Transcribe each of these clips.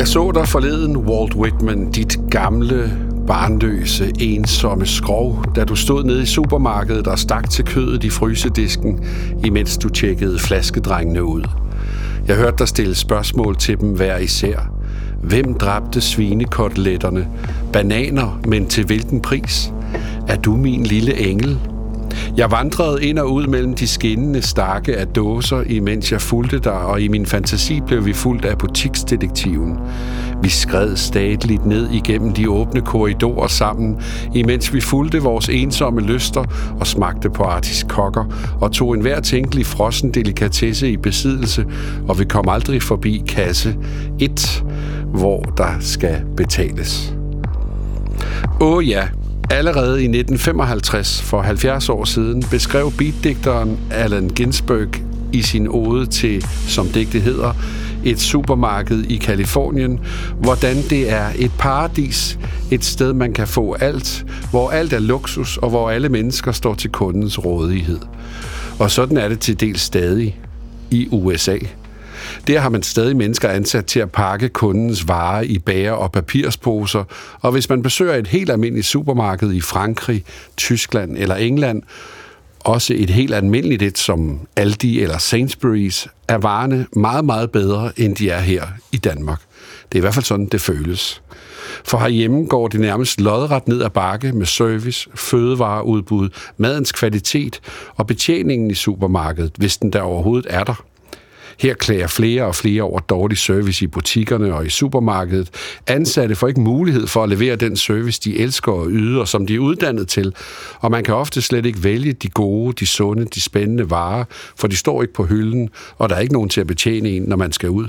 Jeg så dig forleden, Walt Whitman, dit gamle, barnløse, ensomme skrog, da du stod nede i supermarkedet og stak til kødet i frysedisken, imens du tjekkede flaskedrengene ud. Jeg hørte dig stille spørgsmål til dem hver især. Hvem dræbte svinekoteletterne? Bananer, men til hvilken pris? Er du min lille engel? Jeg vandrede ind og ud mellem de skinnende stakke af dåser, imens jeg fulgte dig, og i min fantasi blev vi fulgt af butiksdetektiven. Vi skred stadligt ned igennem de åbne korridorer sammen, imens vi fulgte vores ensomme lyster og smagte på artiskokker og tog enhver tænkelig frossen delikatesse i besiddelse, og vi kom aldrig forbi kasse 1, hvor der skal betales. Ja. Allerede i 1955, for 70 år siden, beskrev beatdigteren Allen Ginsberg i sin ode til, som digtet hedder, et supermarked i Californien, hvordan det er et paradis, et sted man kan få alt, hvor alt er luksus og hvor alle mennesker står til kundens rådighed. Og sådan er det til dels stadig i USA. Der har man stadig mennesker ansat til at pakke kundens varer i bager- og papirsposer, og hvis man besøger et helt almindeligt supermarked i Frankrig, Tyskland eller England, også et helt almindeligt et som Aldi eller Sainsbury's, er varerne meget, meget bedre, end de er her i Danmark. Det er i hvert fald sådan, det føles. For herhjemme går det nærmest lodret ned ad bakke med service, fødevareudbud, madens kvalitet og betjeningen i supermarkedet, hvis den der overhovedet er der. Her klager flere og flere over dårlig service i butikkerne og i supermarkedet. Ansatte får ikke mulighed for at levere den service, de elsker og yder, og som de er uddannet til. Og man kan ofte slet ikke vælge de gode, de sunde, de spændende varer, for de står ikke på hylden, og der er ikke nogen til at betjene en, når man skal ud.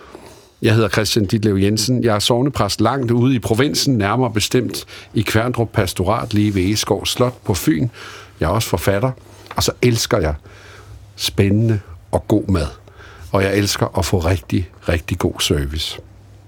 Jeg hedder Christian Ditlev Jensen. Jeg er sognepræst langt ude i provinsen, nærmere bestemt i Kværndrup Pastorat lige ved Egeskov Slot på Fyn. Jeg er også forfatter, og så elsker jeg spændende og god mad. Og jeg elsker at få rigtig, rigtig god service.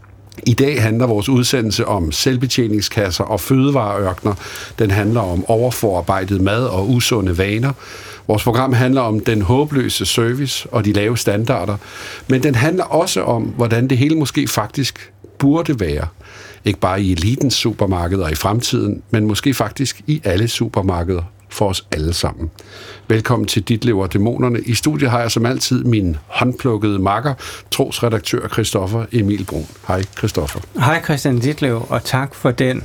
I dag handler vores udsendelse om selvbetjeningskasser og fødevareørkner. Den handler om overforarbejdet mad og usunde vaner. Vores program handler om den håbløse service og de lave standarder. Men den handler også om, hvordan det hele måske faktisk burde være. Ikke bare i elitens supermarkeder i fremtiden, men måske faktisk i alle supermarkeder for os alle sammen. Velkommen til Ditlev og Dæmonerne. I studiet har jeg som altid min håndplukkede makker, trosredaktør Christoffer Emil Brun. Hej Christoffer. Hej Christian Ditlev, og tak for den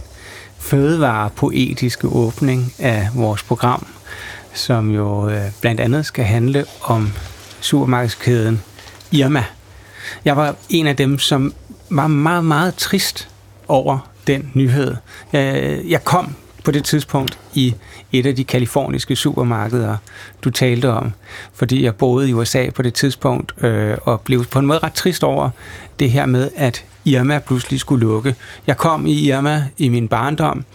fødevarepoetiske åbning af vores program, som jo blandt andet skal handle om supermarkedskæden Irma. Jeg var en af dem, som var meget, meget trist over den nyhed. Jeg kom på det tidspunkt i et af de kaliforniske supermarkeder, du talte om, fordi jeg boede i USA på det tidspunkt, og blev på en måde ret trist over det her med, at Irma pludselig skulle lukke. Jeg kom i Irma i min barndom,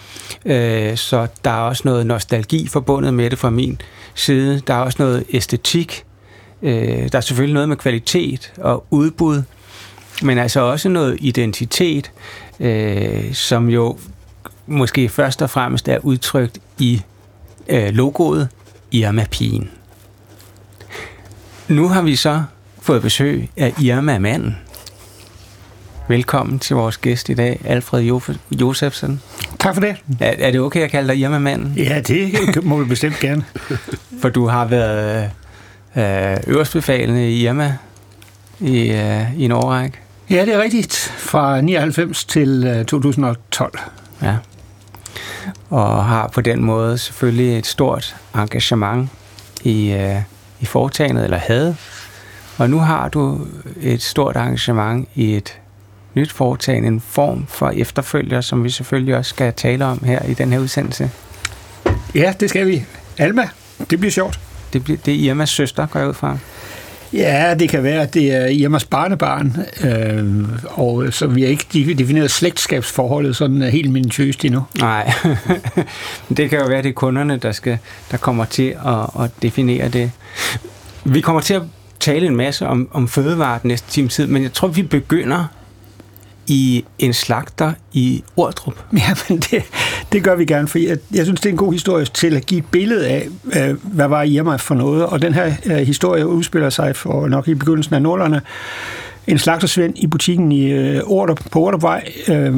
så der er også noget nostalgi forbundet med det fra min side. Der er også noget æstetik. Der er selvfølgelig noget med kvalitet og udbud, men altså også noget identitet, som jo måske først og fremmest er udtrykt i logoet Irma-pigen. Nu har vi så fået besøg af Irma-manden. Velkommen til vores gæst i dag, Alfred Josefsen. Tak for det. Er det okay at kalde dig Irma-manden? Ja, det må vi bestemt gerne. For du har været øverstbefalende i Irma i en årrække. Ja, det er rigtigt. Fra 99 til 2012. Ja. Og har på den måde selvfølgelig et stort engagement i foretagendet, eller havde. Og nu har du et stort engagement i et nyt foretagende, en form for efterfølger, som vi selvfølgelig også skal tale om her i den her udsendelse. Ja, det skal vi. Alma, det bliver sjovt. Det er Irmas søster, går jeg ud fra. Ja, det kan være, at det er Irmas barnebarn, og så vi har ikke defineret slægtskabsforholdet sådan helt minutiøst endnu. Nej, det kan jo være, det er kunderne, der kommer til at definere det. Vi kommer til at tale en masse om fødevarer den næste time tid, men jeg tror, vi begynder i en slagter i Ordrup. Ja, men det gør vi gerne, for jeg synes, det er en god historie til at give et billede af, hvad var Irma for noget, og den her historie udspiller sig for nok i begyndelsen af 00'erne en slagtersvend i butikken på Ordrupvej.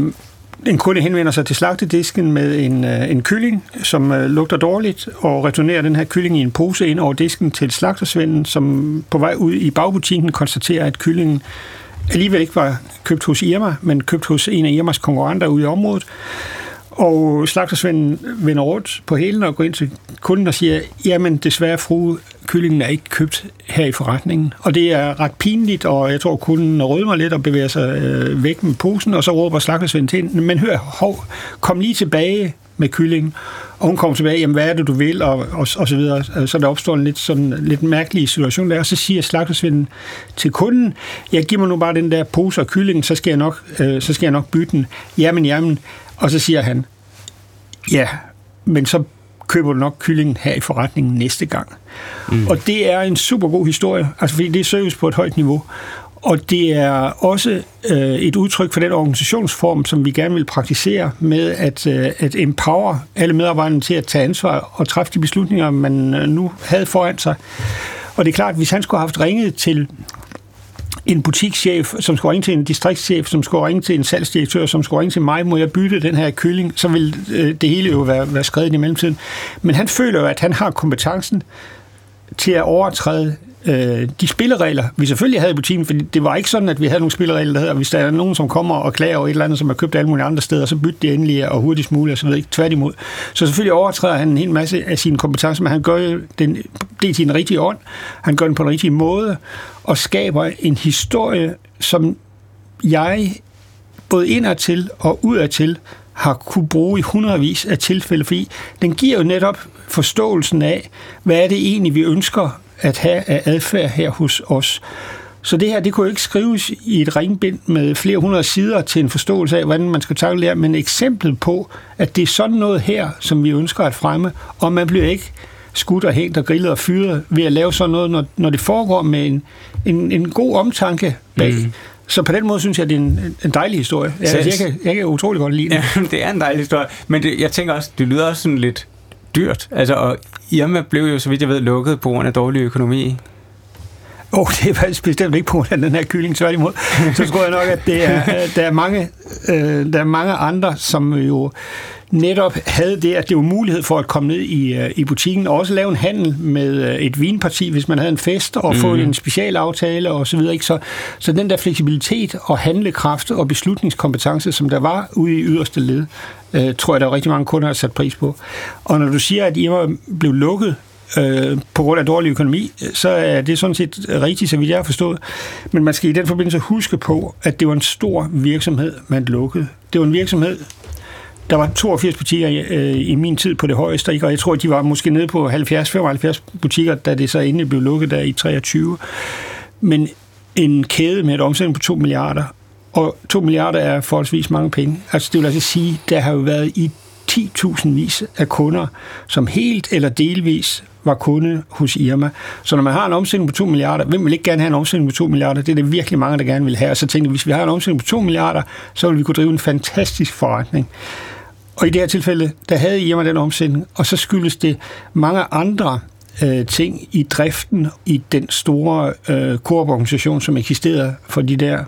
En kunde henvender sig til slagtedisken med en kylling, som lugter dårligt, og returnerer den her kylling i en pose ind over disken til slagtersvenden, som på vej ud i bagbutikken konstaterer, at kyllingen alligevel ikke var købt hos Irma, men købt hos en af Irmas konkurrenter ude i området. Og slagtersvenden vender rundt på hælen og går ind til kunden og siger, jamen desværre frue, kyllingen er ikke købt her i forretningen. Og det er ret pinligt, og jeg tror, kunden rødmer lidt og bevæger sig væk med posen, og så råber slagtersvenden til hende, men hør, kom lige tilbage med kyllingen. Og hun kommer tilbage, jamen hvad er det, du vil, og så videre. Så der opstår en lidt mærkelig situation der, og så siger slagtersvenden til kunden, jeg giver mig nu bare den der pose af kyllingen, så skal jeg nok bytte den. Jamen. Og så siger han, ja, men så køber du nok kyllingen her i forretningen næste gang. Og det er en super god historie, altså fordi det er service på et højt niveau. Og det er også et udtryk for den organisationsform, som vi gerne vil praktisere med at empower alle medarbejderne til at tage ansvar og træffe de beslutninger, man nu havde foran sig. Og det er klart, at hvis han skulle have haft ringet til en butikschef, som skulle ringe til en distriktschef, som skulle ringe til en salgsdirektør, som skulle ringe til mig, må jeg bytte den her kylling, så vil det hele jo være skrevet i mellemtiden. Men han føler jo, at han har kompetencen til at overtræde de spilleregler, vi selvfølgelig havde i butikken, for det var ikke sådan, at vi havde nogle spilleregler, der hedder, hvis der er nogen, som kommer og klager over et eller andet, som har købt alle mulige andre steder, så bytte det endelig og hurtigst muligt, og så ved ikke tværtimod. Så selvfølgelig overtræder han en hel masse af sine kompetencer, men han gør jo det i den rigtige ånd, han gør den på den rigtige måde, og skaber en historie, som jeg både indadtil og udadtil har kunne bruge i hundredvis af tilfælde, fordi den giver jo netop forståelsen af, hvad er det egentlig, vi ønsker at have af adfærd her hos os. Så det her, det kunne jo ikke skrives i et ringbind med flere hundrede sider til en forståelse af, hvordan man skal tackle det her, men et eksempel på, at det er sådan noget her, som vi ønsker at fremme, og man bliver ikke skudt og hængt og grillet og fyret ved at lave sådan noget, når det foregår med en god omtanke bag. Så på den måde synes jeg, at det er en dejlig historie. Jeg kan utrolig godt lide det. Ja, det er en dejlig historie, men jeg tænker også, det lyder også sådan lidt dyrt. Altså, og Irma blev jo, så vidt jeg ved, lukket på grund af dårlig økonomi. Det er faktisk bestemt ikke på grund af den her kylling, tværtimod. Så tror jeg nok, at der er mange andre, som jo netop havde det, at det var mulighed for at komme ned i butikken og også lave en handel med et vinparti, hvis man havde en fest, og få en specialaftale og så videre. Ikke? Så den der fleksibilitet og handlekraft og beslutningskompetence, som der var ude i yderste led, tror jeg, der er rigtig mange kunder har sat pris på. Og når du siger, at Irma blev lukket på grund af dårlig økonomi, så er det sådan set rigtigt, så vidt jeg har forstået. Men man skal i den forbindelse huske på, at det var en stor virksomhed, man lukkede. Det var en virksomhed, der var 82 butikker i min tid på det højeste, ikke? Og jeg tror, at de var måske nede på 70-75 butikker, da det så endelig blev lukket der i 23. Men en kæde med et omsætning på 2 milliarder, og 2 milliarder er forholdsvis mange penge. Altså det vil altså sige, der har jo været i 10.000 vis af kunder, som helt eller delvis var kunde hos Irma. Så når man har en omsætning på 2 milliarder, hvem vil ikke gerne have en omsætning på 2 milliarder? Det er det virkelig mange, der gerne vil have. Og så tænkte jeg, hvis vi har en omsætning på 2 milliarder, så vil vi kunne drive en fantastisk forretning. Og i det her tilfælde, der havde Irma den omsætning, og så skyldes det mange andre ting i driften i den store Coop-organisation, som eksisterede for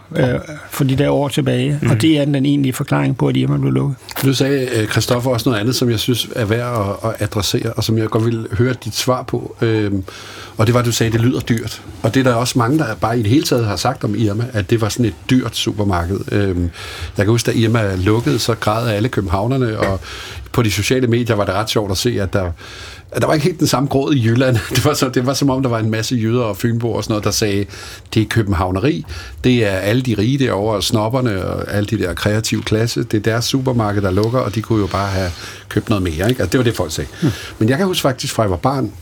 de der år tilbage. Og det er den egentlige forklaring på, at Irma blev lukket. Nu sagde Christoffer også noget andet, som jeg synes er værd at adressere, og som jeg godt vil høre dit svar på. Og det var, at du sagde, at det lyder dyrt. Og det er der også mange, der bare i det hele taget har sagt om Irma, at det var sådan et dyrt supermarked. Jeg kan huske, da Irma lukkede, så græd alle københavnerne, og på de sociale medier var det ret sjovt at se, at der var ikke helt den samme gråd i Jylland. Det var som om, der var en masse jyder og fynboer og sådan noget, der sagde, det er københavneri, det er alle de rige derovre, og snobberne og alle de der kreative klasse, det er deres supermarked, der lukker, og de kunne jo bare have købt noget mere. Ikke? Altså, det var det, folk sagde. Men jeg kan huske faktisk, fra jeg var barn,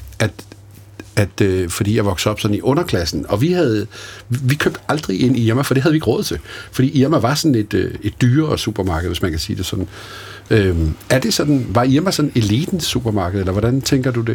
at fordi jeg voksede op sådan i underklassen, og vi købte aldrig ind i Irma, for det havde vi ikke råd til. Fordi Irma var sådan et dyrere supermarked, hvis man kan sige det sådan. Er det sådan, var Irma sådan elitens supermarked, eller hvordan tænker du det?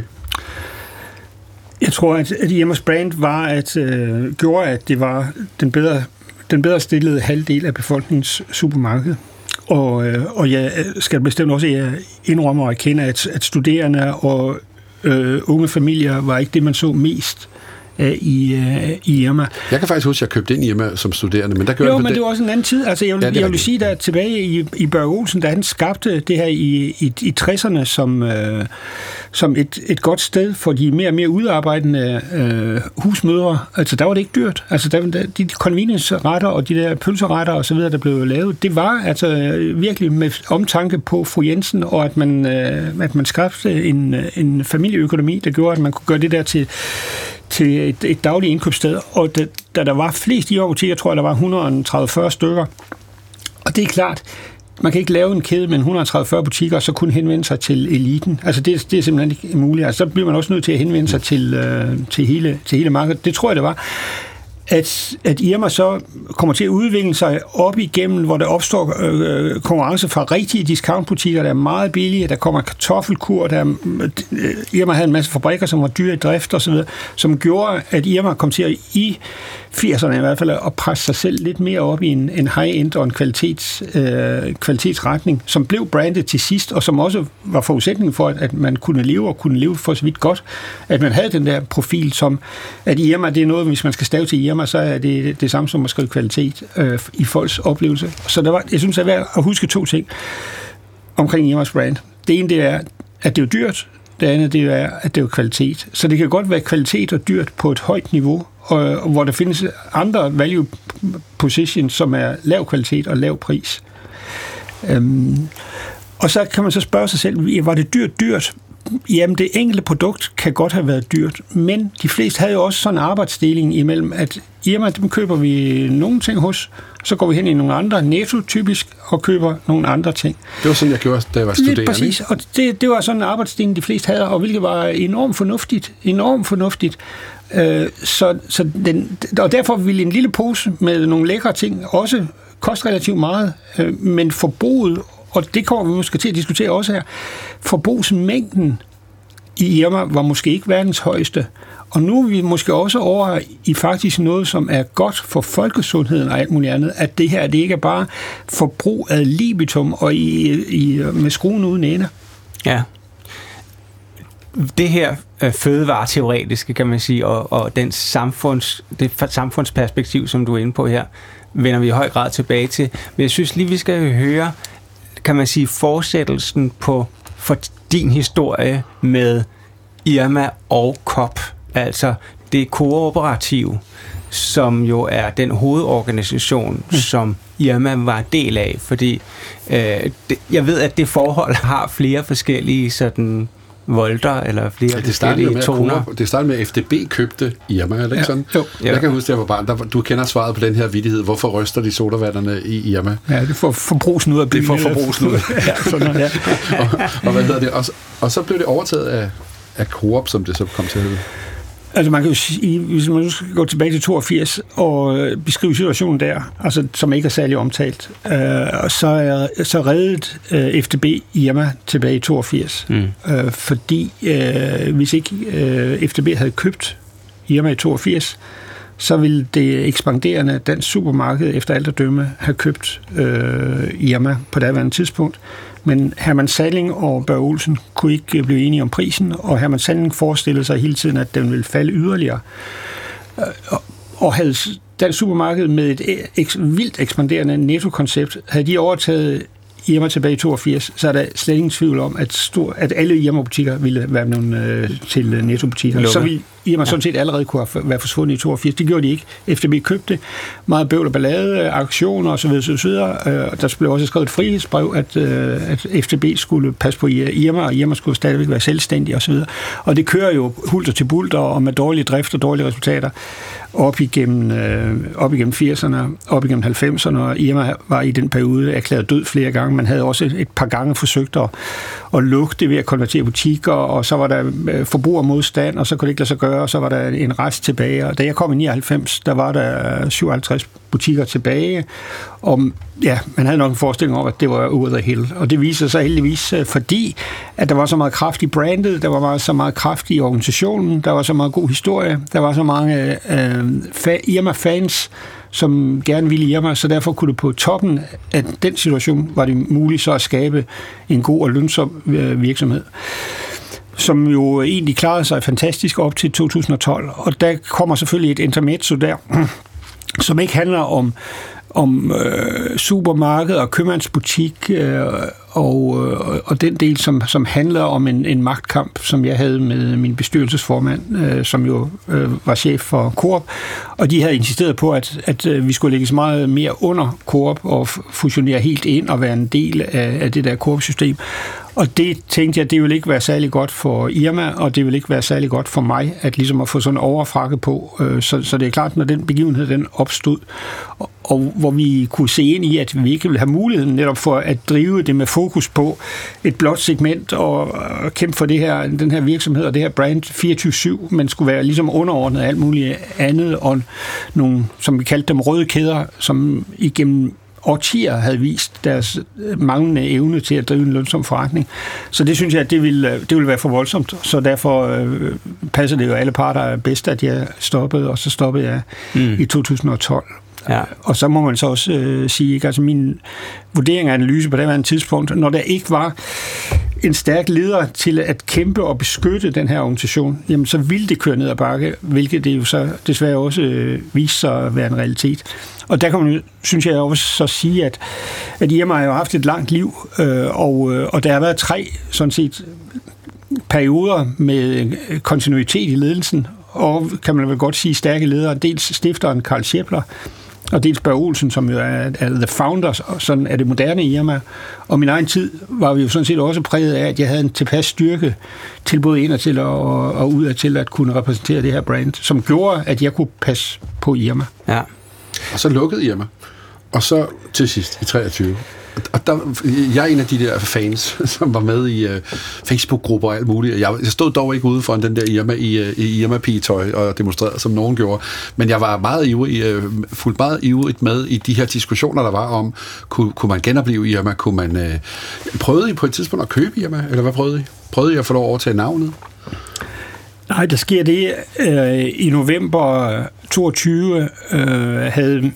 Jeg tror, at Irmas brand var gjorde, at det var den bedre stillede halvdel af befolkningens supermarked. Og jeg skal bestemt også indrømme og erkende, at studerende og unge familier var ikke det, man så mest i Irma. Jeg kan faktisk huske, at jeg købte ind i Irma som studerende, men der gjorde men det var også en anden tid. Altså, jeg vil sige, at tilbage i Børge Olsen, da han skabte det her i 60'erne som et godt sted for de mere og mere udarbejdende husmødre. Altså, der var det ikke dyrt. Altså, de convenience-retter og de der pølseretter og så videre, der blev lavet, det var altså virkelig med omtanke på fru Jensen, og at man skabte en familieøkonomi, der gjorde, at man kunne gøre det der til et dagligt indkøbssted. Og da der var flest i butikker, tror jeg, der var 130 stykker. Og det er klart, man kan ikke lave en kæde med 130 butikker, og så kun henvende sig til eliten. Altså det er simpelthen ikke muligt. Altså, så bliver man også nødt til at henvende sig til hele markedet. Det tror jeg, det var. At Irma så kommer til at udvikle sig op igennem, hvor der opstår konkurrence fra rigtige discountbutikker, der er meget billige, der kommer kartoffelkur, Irma havde en masse fabrikker, som var dyre i drift og så videre, som gjorde, at Irma kom til at i 80'erne i hvert fald at presse sig selv lidt mere op i en high-end og en kvalitetsretning, som blev brandet til sidst, og som også var forudsætningen for, at man kunne leve for så vidt godt, at man havde den der profil, som at Irma, det er noget, hvis man skal stave til Irma, så er det samme som at skrive kvalitet i folks oplevelse. Så jeg synes, det er værd at huske 2 ting omkring Irmas brand. Det ene, det er, at det er dyrt. Det andet, det er, at det er kvalitet. Så det kan godt være kvalitet og dyrt på et højt niveau, og hvor der findes andre value positions, som er lav kvalitet og lav pris. Og så kan man så spørge sig selv, var det dyrt? Jamen, det enkelte produkt kan godt have været dyrt, men de fleste havde jo også sådan en arbejdsdeling imellem, at Irma, dem køber vi nogle ting hos, så går vi hen i nogle andre, Netto typisk, og køber nogle andre ting. Det var sådan, jeg gjorde, da jeg var studerende. Lidt præcis, og det var sådan en arbejdsdeling, de fleste havde, og hvilket var enormt fornuftigt. Og derfor ville en lille pose med nogle lækre ting også koste relativt meget, men forbruget, og det kommer vi måske til at diskutere også her, forbrugsmængden i Irma var måske ikke verdens højeste. Og nu er vi måske også over i faktisk noget, som er godt for folkesundheden og alt muligt andet, at det her, det ikke er bare forbrug ad libitum og med skruen uden ende. Ja. Det her fødevareteoretiske, kan man sige, og det samfundsperspektiv, som du er inde på her, vender vi i høj grad tilbage til. Men jeg synes lige, vi skal høre, kan man sige, fortsættelsen for din historie med Irma og Coop, altså det kooperative, som jo er den hovedorganisation, som Irma var del af, fordi jeg ved, at det forhold har flere forskellige sådan volter eller flere forskellige toner. Det startede med, at FDB købte Irma, er det ikke sådan? Jo. Jeg kan huske, at jeg var barn. Du kender svaret på den her vittighed. Hvorfor ryster de sodavanderne i Irma? Ja, det får forbrugsnud ud af byen. Det får forbrugsnud. Og hvad hedder det? Og så blev det overtaget af Coop, som det så kom til at hedde. Altså man kan jo sige, hvis man nu skal gå tilbage til 82 og beskrive situationen der, altså som ikke er særlig omtalt, så reddet FDB Irma tilbage i 82. Fordi hvis ikke FDB havde købt Irma i 82, så ville det ekspanderende dansk supermarked efter alt at dømme have købt Irma på daværende tidspunkt. Men Herman Salling og Børge Olsen kunne ikke blive enige om prisen, og Herman Salling forestillede sig hele tiden, at den ville falde yderligere. Og havde dansk supermarked med et vildt ekspanderende netto-koncept, havde de overtaget Irma tilbage i 82, så er der slet ingen tvivl om, at alle Irma-butikker ville være nogle til Netto-butikker. Så ville Irma sådan set allerede kunne være forsvundet i 82. Det gjorde de ikke. FDB købte meget bøvl og ballade, aktioner osv. Der blev også skrevet et frihedsbrev, at FDB skulle passe på Irma, og Irma skulle stadigvæk være selvstændig osv. Og det kører jo hulter til bulter, og med dårlig drift og dårlige resultater op igennem 80'erne, op igennem 90'erne, og Irma var i den periode erklæret død flere gange. Man havde også et par gange forsøgt at lukke det ved at konvertere butikker, og så var der forbrugermodstand, og så kunne det ikke lade sig gøre, og så var der en rest tilbage. Og da jeg kom i 99, der var der 57 butikker tilbage, og ja, man havde nok en forestilling om, at det var over the hill. Og det viser sig heldigvis, fordi at der var så meget kraft i brandet, der var så meget kraft i organisationen, der var så meget god historie, der var så mange Irma-fans, som gerne ville Irma, så derfor kunne det på toppen af den situation, var det muligt så at skabe en god og lønsom virksomhed. som jo egentlig klarede sig fantastisk op til 2012. Og der kommer selvfølgelig et intermezzo der, som ikke handler om supermarked og købmandsbutik og den del, som handler om en magtkamp, som jeg havde med min bestyrelsesformand, som jo var chef for Coop, og de havde insisteret på, at vi skulle lægge så meget mere under Coop og fusionere helt ind og være en del af det der Coop-system. Og det tænkte jeg, det ville ikke være særlig godt for Irma, og det ville ikke være særlig godt for mig, at ligesom at få sådan en overfrakke på. Så det er klart, når den begivenhed den opstod, og hvor vi kunne se ind i, at vi ikke ville have muligheden netop for at drive det med fokus på et blåt segment og kæmpe for den her virksomhed og det her brand 24/7, men skulle være ligesom underordnet alt muligt andet, og nogle, som vi kaldte dem, røde kæder, som igennem årtier havde vist deres manglende evne til at drive en lønsom forretning. Så det synes jeg, at det ville være for voldsomt. Så derfor passer det jo alle parter bedst, at jeg stoppede, og så stoppede jeg i 2012. Ja. Og så må man så også sige, ikke? Altså min vurdering og analyse på det var en tidspunkt, når der ikke var en stærk leder til at kæmpe og beskytte den her organisation, jamen så ville det køre ned ad bakke, hvilket det jo så desværre også viste sig at være en realitet. Og der kan man jo, synes jeg også så sige, at Irma har jo haft et langt liv, og der har været 3 sådan set perioder med kontinuitet i ledelsen, og kan man vel godt sige stærke ledere, dels stifteren Karl Schäppler, og dels Børge Olsen, som jo er the founder sådan er det moderne Irma. Og min egen tid var vi jo sådan set også præget af, at jeg havde en tilpas styrke til både indadtil og udadtil at kunne repræsentere det her brand, som gjorde, at jeg kunne passe på Irma. Ja. Og så lukkede Irma. Og så til sidst i 23. Og der, jeg er en af de der fans, som var med i Facebook-grupper og alt muligt. Jeg stod dog ikke ude for den der Irma i Irma-pigetøj og demonstrerede, som nogen gjorde. Men jeg var meget ivrig, fuldt meget ivrigt med i de her diskussioner, der var om, kunne man genopleve Irma? Kunne man prøvede I på et tidspunkt at købe Irma? Eller hvad prøvede I? Prøvede I at få lov at overtage navnet? Nej, der sker det. I november 22 havde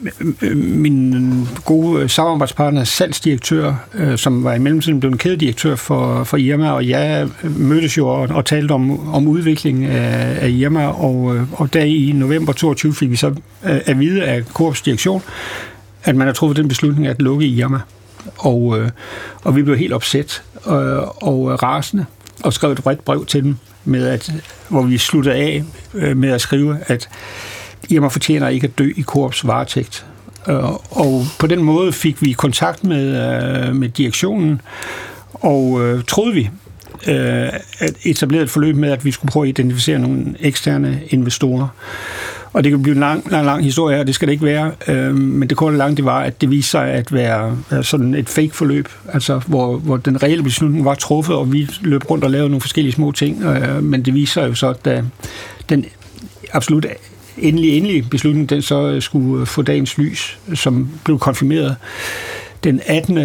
min gode samarbejdspartner, salgsdirektør, som var i mellemtiden blevet kædedirektør for Irma, og jeg mødtes jo og talte om udvikling af Irma, og der i november 22 fik vi så at vide af Coops direktion, at man har truffet den beslutning at lukke Irma. Og vi blev helt opsat og rasende, og skrev et bredt brev til dem, hvor vi sluttede af med at skrive, at Irma fortjener ikke at dø i Coops varetægt. Og på den måde fik vi kontakt med direktionen, og troede vi at etablere et forløb med, at vi skulle prøve at identificere nogle eksterne investorer. Og det kan blive en lang historie, og det skal det ikke være. Men det korte langt, det var, at det viste sig at være sådan et fake-forløb, altså hvor den reelle beslutning var truffet, og vi løb rundt og lavede nogle forskellige små ting. Men det viste sig jo så, at den absolut endelige beslutning, den så skulle få dagens lys, som blev konfirmeret den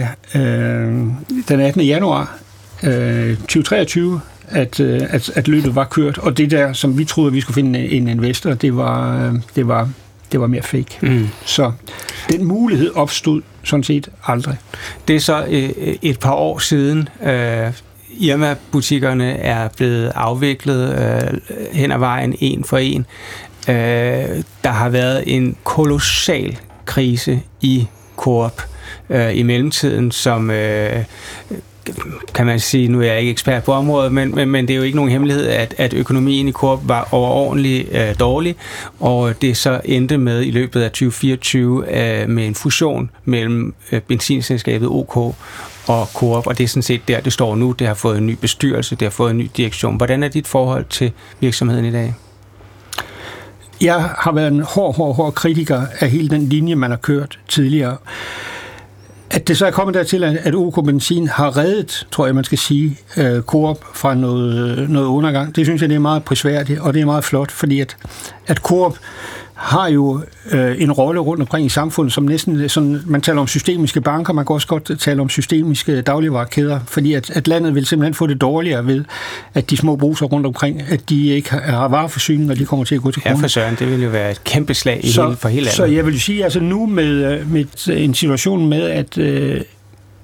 18. januar 2023, at løbet var kørt, og det der, som vi troede, vi skulle finde en investor, det var mere fake. Så den mulighed opstod sådan set aldrig. Det er så et par år siden, Irma-butikkerne er blevet afviklet hen ad vejen en for en. Der har været en kolossal krise i Coop i mellemtiden, som kan man sige, nu er jeg ikke ekspert på området, men det er jo ikke nogen hemmelighed, at økonomien i Coop var overordentligt dårlig, og det så endte med i løbet af 2024 med en fusion mellem benzinselskabet OK og Coop, og det er sådan set der, det står nu. Det har fået en ny bestyrelse, det har fået en ny direktion. Hvordan er dit forhold til virksomheden i dag? Jeg har været en hård kritiker af hele den linje, man har kørt tidligere. At det så er kommet dertil, at OK Benzin har reddet, tror jeg, man skal sige, Coop fra noget undergang. Det synes jeg, det er meget prisværdigt, og det er meget flot, fordi at Coop har jo en rolle rundt omkring i samfundet, som næsten sådan, man taler om systemiske banker, man kan også godt tale om systemiske dagligvarekæder, fordi at landet vil simpelthen få det dårligere ved, at de små brugser rundt omkring, at de ikke har vareforsyning, når de kommer til at gå til kunden. Ja, for søren, det vil jo være et kæmpe slag for hele landet. Så jeg vil sige, altså nu med en situation med,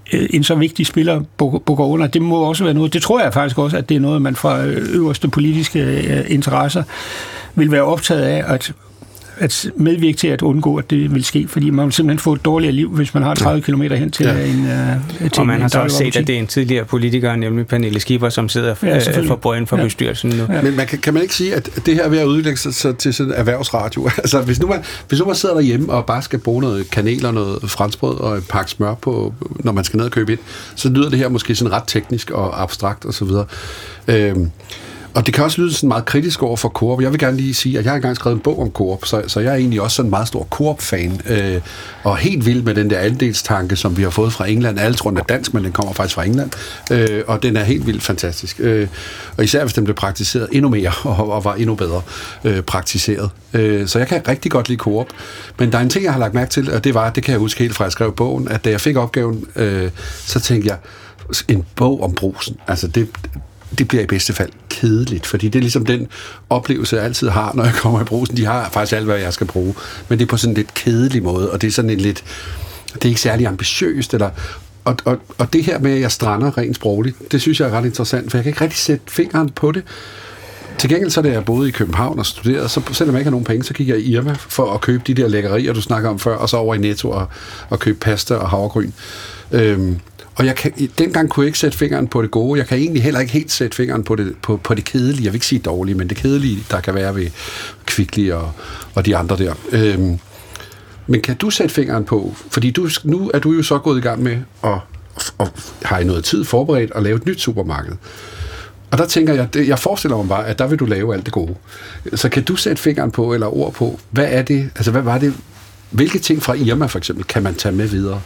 en så vigtig spiller bukker under. Det må også være noget, det tror jeg faktisk også, at det er noget, man fra øverste politiske interesser vil være optaget af, at medvirke til at undgå, at det vil ske, fordi man vil simpelthen få et dårligere liv, hvis man har 30 kilometer hen til en og man har så også set, at det er en tidligere politiker, nemlig Pernille Skipper, som sidder for bøjen for bestyrelsen nu. Ja. Men kan man ikke sige, at det her er ved at udvikle sig til sådan en erhvervsradio? Altså, hvis nu man sidder derhjemme og bare skal bruge noget kanel og noget franskbrød og en pakke smør på, når man skal ned og købe ind, så lyder det her måske sådan ret teknisk og abstrakt og så videre. Og det kan også lyde sådan meget kritisk over for Coop. Jeg vil gerne lige sige, at jeg har engang skrevet en bog om Coop, så jeg er egentlig også sådan en meget stor Coop-fan, og helt vild med den der andelstanke, som vi har fået fra England. Alle tror, den er dansk, men den kommer faktisk fra England, og den er helt vildt fantastisk. Og især hvis den blev praktiseret endnu mere, og var endnu bedre praktiseret. Så jeg kan rigtig godt lide Coop. Men der er en ting, jeg har lagt mærke til, og det var, det kan jeg huske helt fra, jeg skrev bogen, at da jeg fik opgaven, så tænkte jeg, en bog om Brugsen, altså det bliver i bedste fald kedeligt, fordi det er ligesom den oplevelse, jeg altid har, når jeg kommer i Brugsen. De har faktisk alt, hvad jeg skal bruge, men det er på sådan en lidt kedelig måde, og det er sådan en lidt, det er ikke særlig ambitiøst, eller, og det her med, at jeg strander rent sprogligt, det synes jeg er ret interessant, for jeg kan ikke rigtig sætte fingeren på det. Til gengæld så da jeg boede i København og studerede, så selvom jeg ikke har nogen penge, så gik jeg i Irma for at købe de der lækkerier, du snakker om før, og så over i Netto og købe pasta og havregryn. Og dengang kunne jeg ikke sætte fingeren på det gode. Jeg kan egentlig heller ikke helt sætte fingeren på det kedelige. Jeg vil ikke sige dårlige, men det kedelige, der kan være ved Kvickly og de andre der. Men kan du sætte fingeren på, fordi nu er du jo så gået i gang med at har i noget tid forberedt at lave et nyt supermarked. Og der tænker jeg forestiller mig bare, at der vil du lave alt det gode. Så kan du sætte fingeren på, eller ord på, hvad er det, altså hvad var det, hvilke ting fra Irma for eksempel, kan man tage med videre?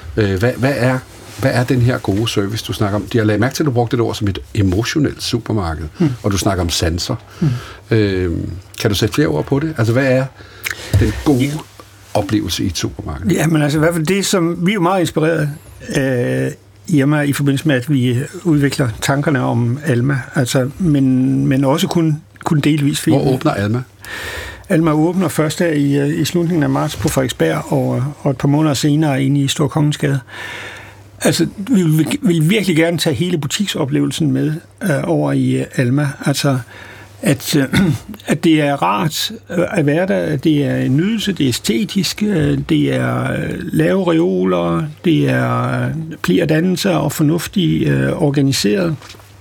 Hvad er den her gode service, du snakker om? Jeg lagde mærke til, at du brugte et ord som et emotionelt supermarked, og du snakker om sanser. Kan du sætte flere ord på det? Altså, hvad er den gode oplevelse i et supermarked? Ja, men altså, i hvert fald det, som vi er jo meget inspireret af Irma i forbindelse med, at vi udvikler tankerne om Alma, altså, men også kun delvis. Hvor åbner Alma? Alma åbner først der i slutningen af marts på Frederiksberg, og et par måneder senere inde i Storkongensgade. Altså, vi vil virkelig gerne tage hele butiksoplevelsen med over i Alma. Altså, at det er rart at være der, at det er en nydelse, det er æstetisk, det er lave reoler, det er pli og dannelser og fornuftigt organiseret.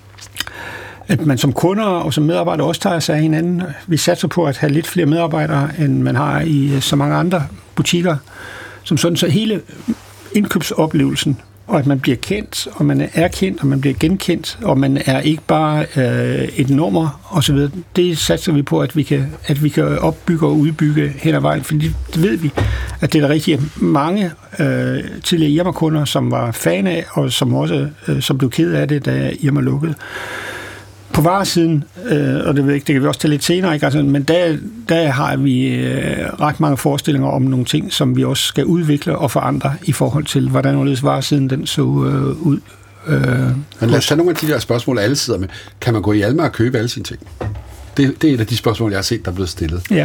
At man som kunder og som medarbejdere også tager sig af hinanden. Vi satser på at have lidt flere medarbejdere, end man har i så mange andre butikker. Som sådan, så hele indkøbsoplevelsen, og at man bliver kendt, og man er kendt, og man bliver genkendt, og man er ikke bare et nummer, og så videre. Det satser vi på, at vi kan opbygge og udbygge hen ad vejen, fordi det ved vi, at det er der rigtig mange tidligere Irma-kunder, som var fan af, og som også som blev ked af det, da Irma lukkede. På varesiden, og det kan vi også tage lidt senere, ikke? Altså, men der har vi ret mange forestillinger om nogle ting, som vi også skal udvikle og forandre i forhold til, hvordan varesiden den så ud. Men lad os tage nogle af de der spørgsmål, alle sidder med. Kan man gå i Alma og købe alle sine ting? Det er et af de spørgsmål, jeg har set, der er blevet stillet. Ja,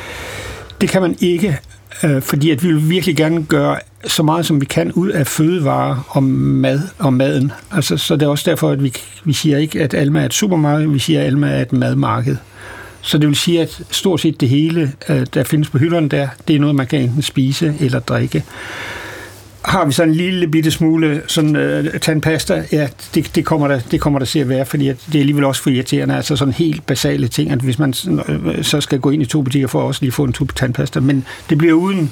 det kan man ikke, fordi at vi vil virkelig gerne gøre så meget, som vi kan ud af fødevarer og maden. Altså, så det er også derfor, at vi siger ikke, at Alma er et supermarked, vi siger, at Alma er et madmarked. Så det vil sige, at stort set det hele, der findes på hylderne der, det er noget, man kan enten spise eller drikke. Har vi så en lille bitte smule sådan tandpasta, ja, det kommer der til at være, fordi at det er alligevel også for irriterende, altså sådan helt basale ting, at hvis man så skal gå ind i 2 butikker for at også lige få en tube tandpasta, men det bliver uden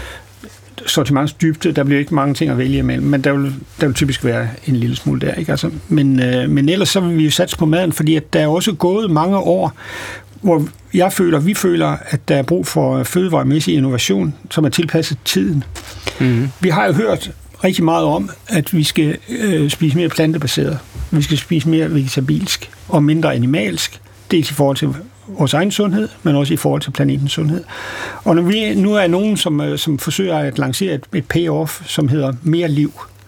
sortimentsdybde, der bliver ikke mange ting at vælge imellem, men der vil typisk være en lille smule der, ikke? Altså, men ellers så vil vi jo satse på maden, fordi at der er også gået mange år, hvor vi føler, at der er brug for fødevaremæssig innovation, som er tilpasset tiden. Mm-hmm. Vi har jo hørt rigtig meget om, at vi skal spise mere plantebaseret. Vi skal spise mere vegetabilsk og mindre animalsk. Dels i forhold til vores egen sundhed, men også i forhold til planetens sundhed. Og når vi nu er nogen, som forsøger at lancere et payoff, som hedder mere liv.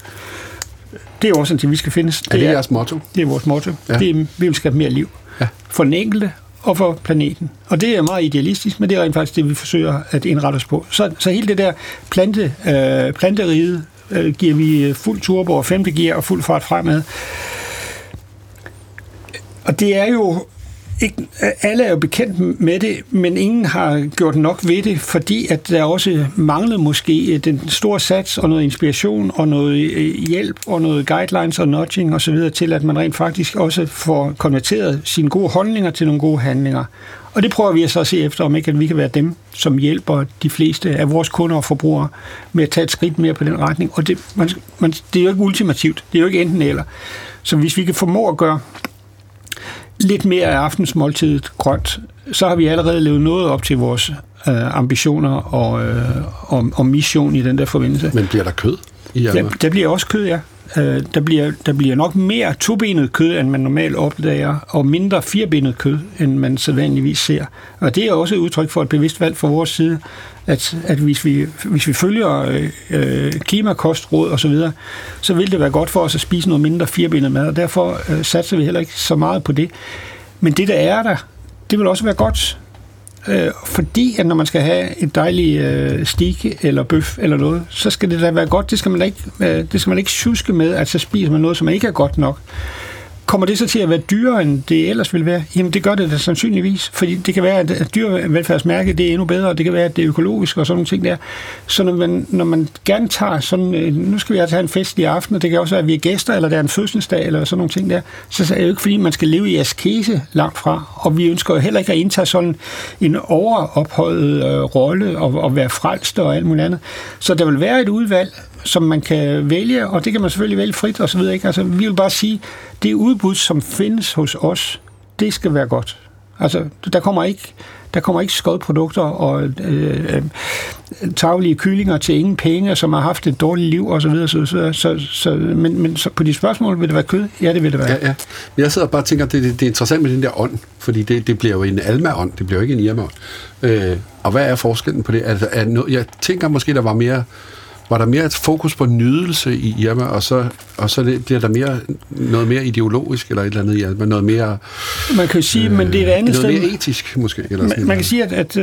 Det er også sådan, at vi skal findes. Er det jeres motto? Det er vores motto. Ja. Vi vil skabe mere liv. Ja. For den enkelte og for planeten. Og det er meget idealistisk, men det er rent faktisk det, vi forsøger at indrette os på. Så hele det der planteriget giver vi fuld turbo og 5. gear og fuld fart fremad. Og det er jo ikke, alle er jo bekendt med det, men ingen har gjort nok ved det, fordi at der også manglede måske den store sats og noget inspiration og noget hjælp og noget guidelines og nudging og så videre til, at man rent faktisk også får konverteret sine gode holdninger til nogle gode handlinger. Og det prøver vi så at se efter, om ikke at vi kan være dem, som hjælper de fleste af vores kunder og forbrugere med at tage et skridt mere på den retning. Og det er jo ikke ultimativt. Det er jo ikke enten eller. Så hvis vi kan formå at gøre lidt mere af aftensmåltidet grønt, så har vi allerede levet noget op til vores ambitioner og mission i den der forbindelse. Men bliver der kød i Alma? Der bliver også kød, ja. Der bliver nok mere tobenet kød, end man normalt opdager, og mindre firbenet kød, end man sædvanligvis ser. Og det er også et udtryk for et bevidst valg fra vores side, at hvis vi følger klimakostråd og så videre, så vil det være godt for os at spise noget mindre firbenet mad, og derfor satser vi heller ikke så meget på det. Men det, der er der, det vil også være godt, fordi at når man skal have et dejligt stik eller bøf eller noget, så skal det da være godt. Det skal man ikke sjuske med, at så spiser man noget, som ikke er godt nok. Kommer det så til at være dyrere, end det ellers vil være? Jamen, det gør det da sandsynligvis, fordi det kan være, at dyrevelfærdsmærket det er endnu bedre, og det kan være, at det er økologisk og sådan nogle ting der. Så når man gerne tager sådan, nu skal vi altså have en festlig aften, og det kan også være, at vi er gæster, eller der er en fødselsdag, eller sådan nogle ting der, så er det jo ikke, fordi man skal leve i askese langt fra, og vi ønsker jo heller ikke at indtage sådan en overophøjet rolle og være frelst og alt muligt andet. Så der vil være et udvalg, som man kan vælge, og det kan man selvfølgelig vælge frit og så videre, ikke? Altså, vi vil bare sige, det udbud, som findes hos os, det skal være godt. Altså, der kommer ikke skodprodukter og taglige kyllinger til ingen penge, som har haft et dårligt liv og så videre. Men så på de spørgsmål, vil det være kød? Ja, det vil det være. Ja. Jeg sidder og bare tænker, at det er interessant med den der ånd, fordi det bliver jo en Alma-ånd, det bliver jo ikke en Irma-ånd. Og hvad er forskellen på det? Jeg tænker måske, var der mere et fokus på nydelse i Irma, og så bliver der noget mere ideologisk, eller et eller andet i Irma, noget mere... Man kan sige, men det er et andet sted... Noget mere etisk, måske. Eller sådan man kan sige, at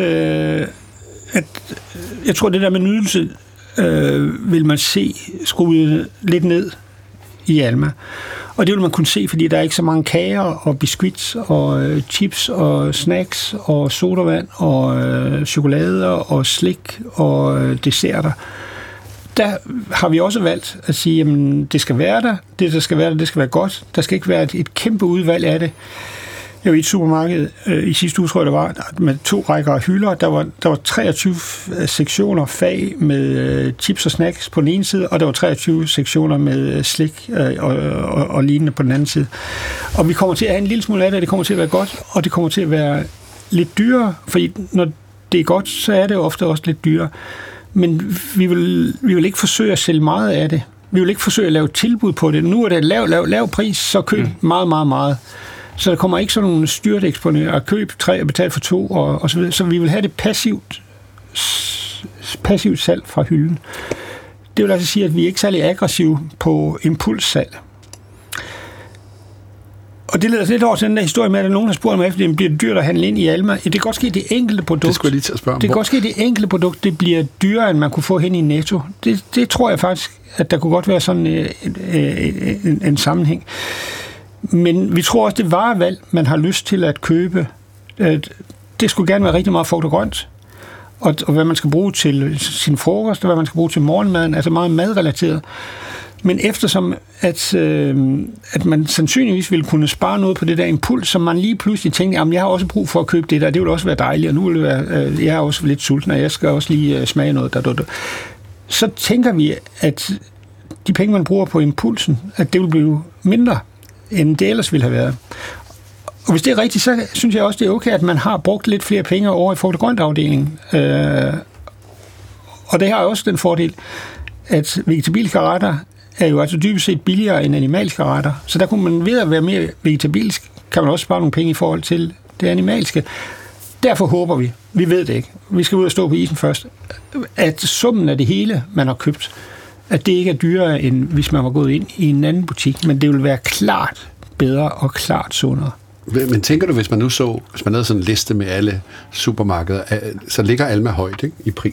jeg tror, det der med nydelse vil man se skruet lidt ned i Alma. Og det vil man kunne se, fordi der er ikke så mange kager og biscuits og chips og snacks og sodavand og chokolader og slik og desserter. Der har vi også valgt at sige, jamen det skal være der, det skal være godt. Der skal ikke være et kæmpe udvalg af det. Jeg var i et supermarked i sidste uge, tror jeg, der var med 2 rækker af hylder. Der var 23 sektioner fag med chips og snacks på den ene side, og der var 23 sektioner med slik og lignende på den anden side. Og vi kommer til at have en lille smule af det, det kommer til at være godt, og det kommer til at være lidt dyrere, fordi når det er godt, så er det jo ofte også lidt dyrere. Men vi vil ikke forsøge at sælge meget af det. Vi vil ikke forsøge at lave tilbud på det. Nu er det lav pris, så køb meget, meget, meget. Så der kommer ikke sådan nogle styrteksponenter at købe 3 og betale for 2 og så videre. Så vi vil have det passivt salg fra hylden. Det vil altså sige, at vi er ikke særlig aggressive på impulssalg. Og det leder lidt over til den der historie med, at nogen har spurgt mig efter, det bliver dyrt at handle ind i Alma. Det kan godt ske, det enkelte produkt... Det skulle jeg lige til at spørge om. Det kan godt ske, det enkelte produkt, det bliver dyrere, end man kunne få hen i Netto. Det tror jeg faktisk, at der kunne godt være sådan en sammenhæng. Men vi tror også, det varevalg, man har lyst til at købe, det skulle gerne være rigtig meget frugt og grønt. Og hvad man skal bruge til sin frokost, og hvad man skal bruge til morgenmaden, altså meget madrelateret. Men eftersom, at man sandsynligvis ville kunne spare noget på det der impuls, som man lige pludselig tænkte, jamen jeg har også brug for at købe det der, det vil også være dejligt, og nu vil det være, jeg er også lidt sulten, og jeg skal også lige smage noget der. Så tænker vi, at de penge, man bruger på impulsen, at det vil blive mindre, end det ellers ville have været. Og hvis det er rigtigt, så synes jeg også, det er okay, at man har brugt lidt flere penge over i frugt- og grøntafdelingen. Og det har også den fordel, at vegetabilske retter er jo altså dybest set billigere end animalske retter. Så der kunne man ved at være mere vegetabilsk, kan man også spare nogle penge i forhold til det animalske. Derfor håber vi ved det ikke, vi skal ud og stå på isen først, at summen af det hele, man har købt, at det ikke er dyrere, end hvis man var gået ind i en anden butik, men det vil være klart bedre og klart sundere. Men tænker du, hvis man havde sådan en liste med alle supermarkeder, så ligger Alma højt, ikke, i pris?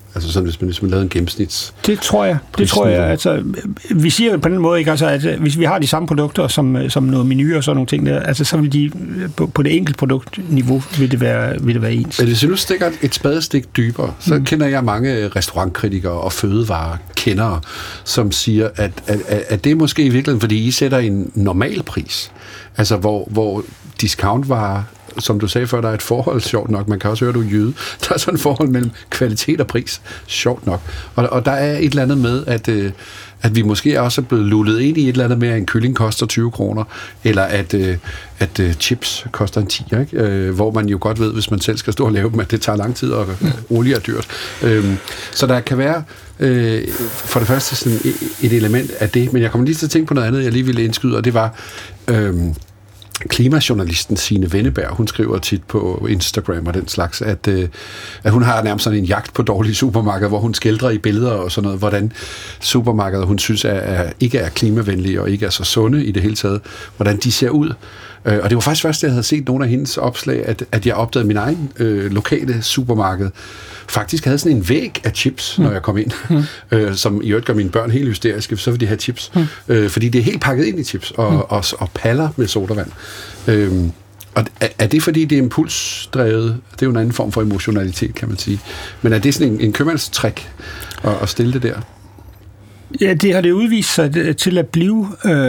Altså sådan, hvis man lavede en gennemsnits. Det tror jeg. Altså, vi siger på den måde, ikke? Altså, at hvis vi har de samme produkter som noget menu og sådan nogle ting der, altså, så vil de på det enkelte produktniveau vil det være ens. Hvis du stikker et spadestik dybere, så kender jeg mange restaurantkritikere og fødevarekendere, som siger, at det er måske i virkeligheden, fordi I sætter en normal pris. Altså, hvor discountvarer, som du sagde før, der er et forhold, sjovt nok, man kan også høre, du er jøde, der er sådan et forhold mellem kvalitet og pris, sjovt nok. Og der er et eller andet med, at vi måske også er blevet lullet ind i et eller andet med, at en kylling koster 20 kroner, eller at chips koster en 10, ikke? Hvor man jo godt ved, hvis man selv skal stå og lave dem, at det tager lang tid, og olie er dyrt. Så der kan være for det første sådan et element af det, men jeg kommer lige til at tænke på noget andet, jeg lige ville indskyde, og det var klimajournalisten Signe Wenneberg. Hun skriver tit på Instagram og den slags, at hun har nærmest sådan en jagt på dårlige supermarkeder, hvor hun skildrer i billeder og sådan noget, hvordan supermarkeder, hun synes ikke er klimavenlige og ikke er så sunde i det hele taget, hvordan de ser ud. Og det var faktisk først, da jeg havde set nogle af hendes opslag, at jeg opdagede min egen lokale supermarked faktisk havde sådan en væg af chips, når jeg kom ind, som i øvrigt gør mine børn helt hysteriske, så vil de have chips. Fordi det er helt pakket ind i chips, og paller med sodavand. Og er det fordi, det er impulsdrevet? Det er jo en anden form for emotionalitet, kan man sige. Men er det sådan en købmandstrik at stille det der? Ja, det har det udvist sig til at blive,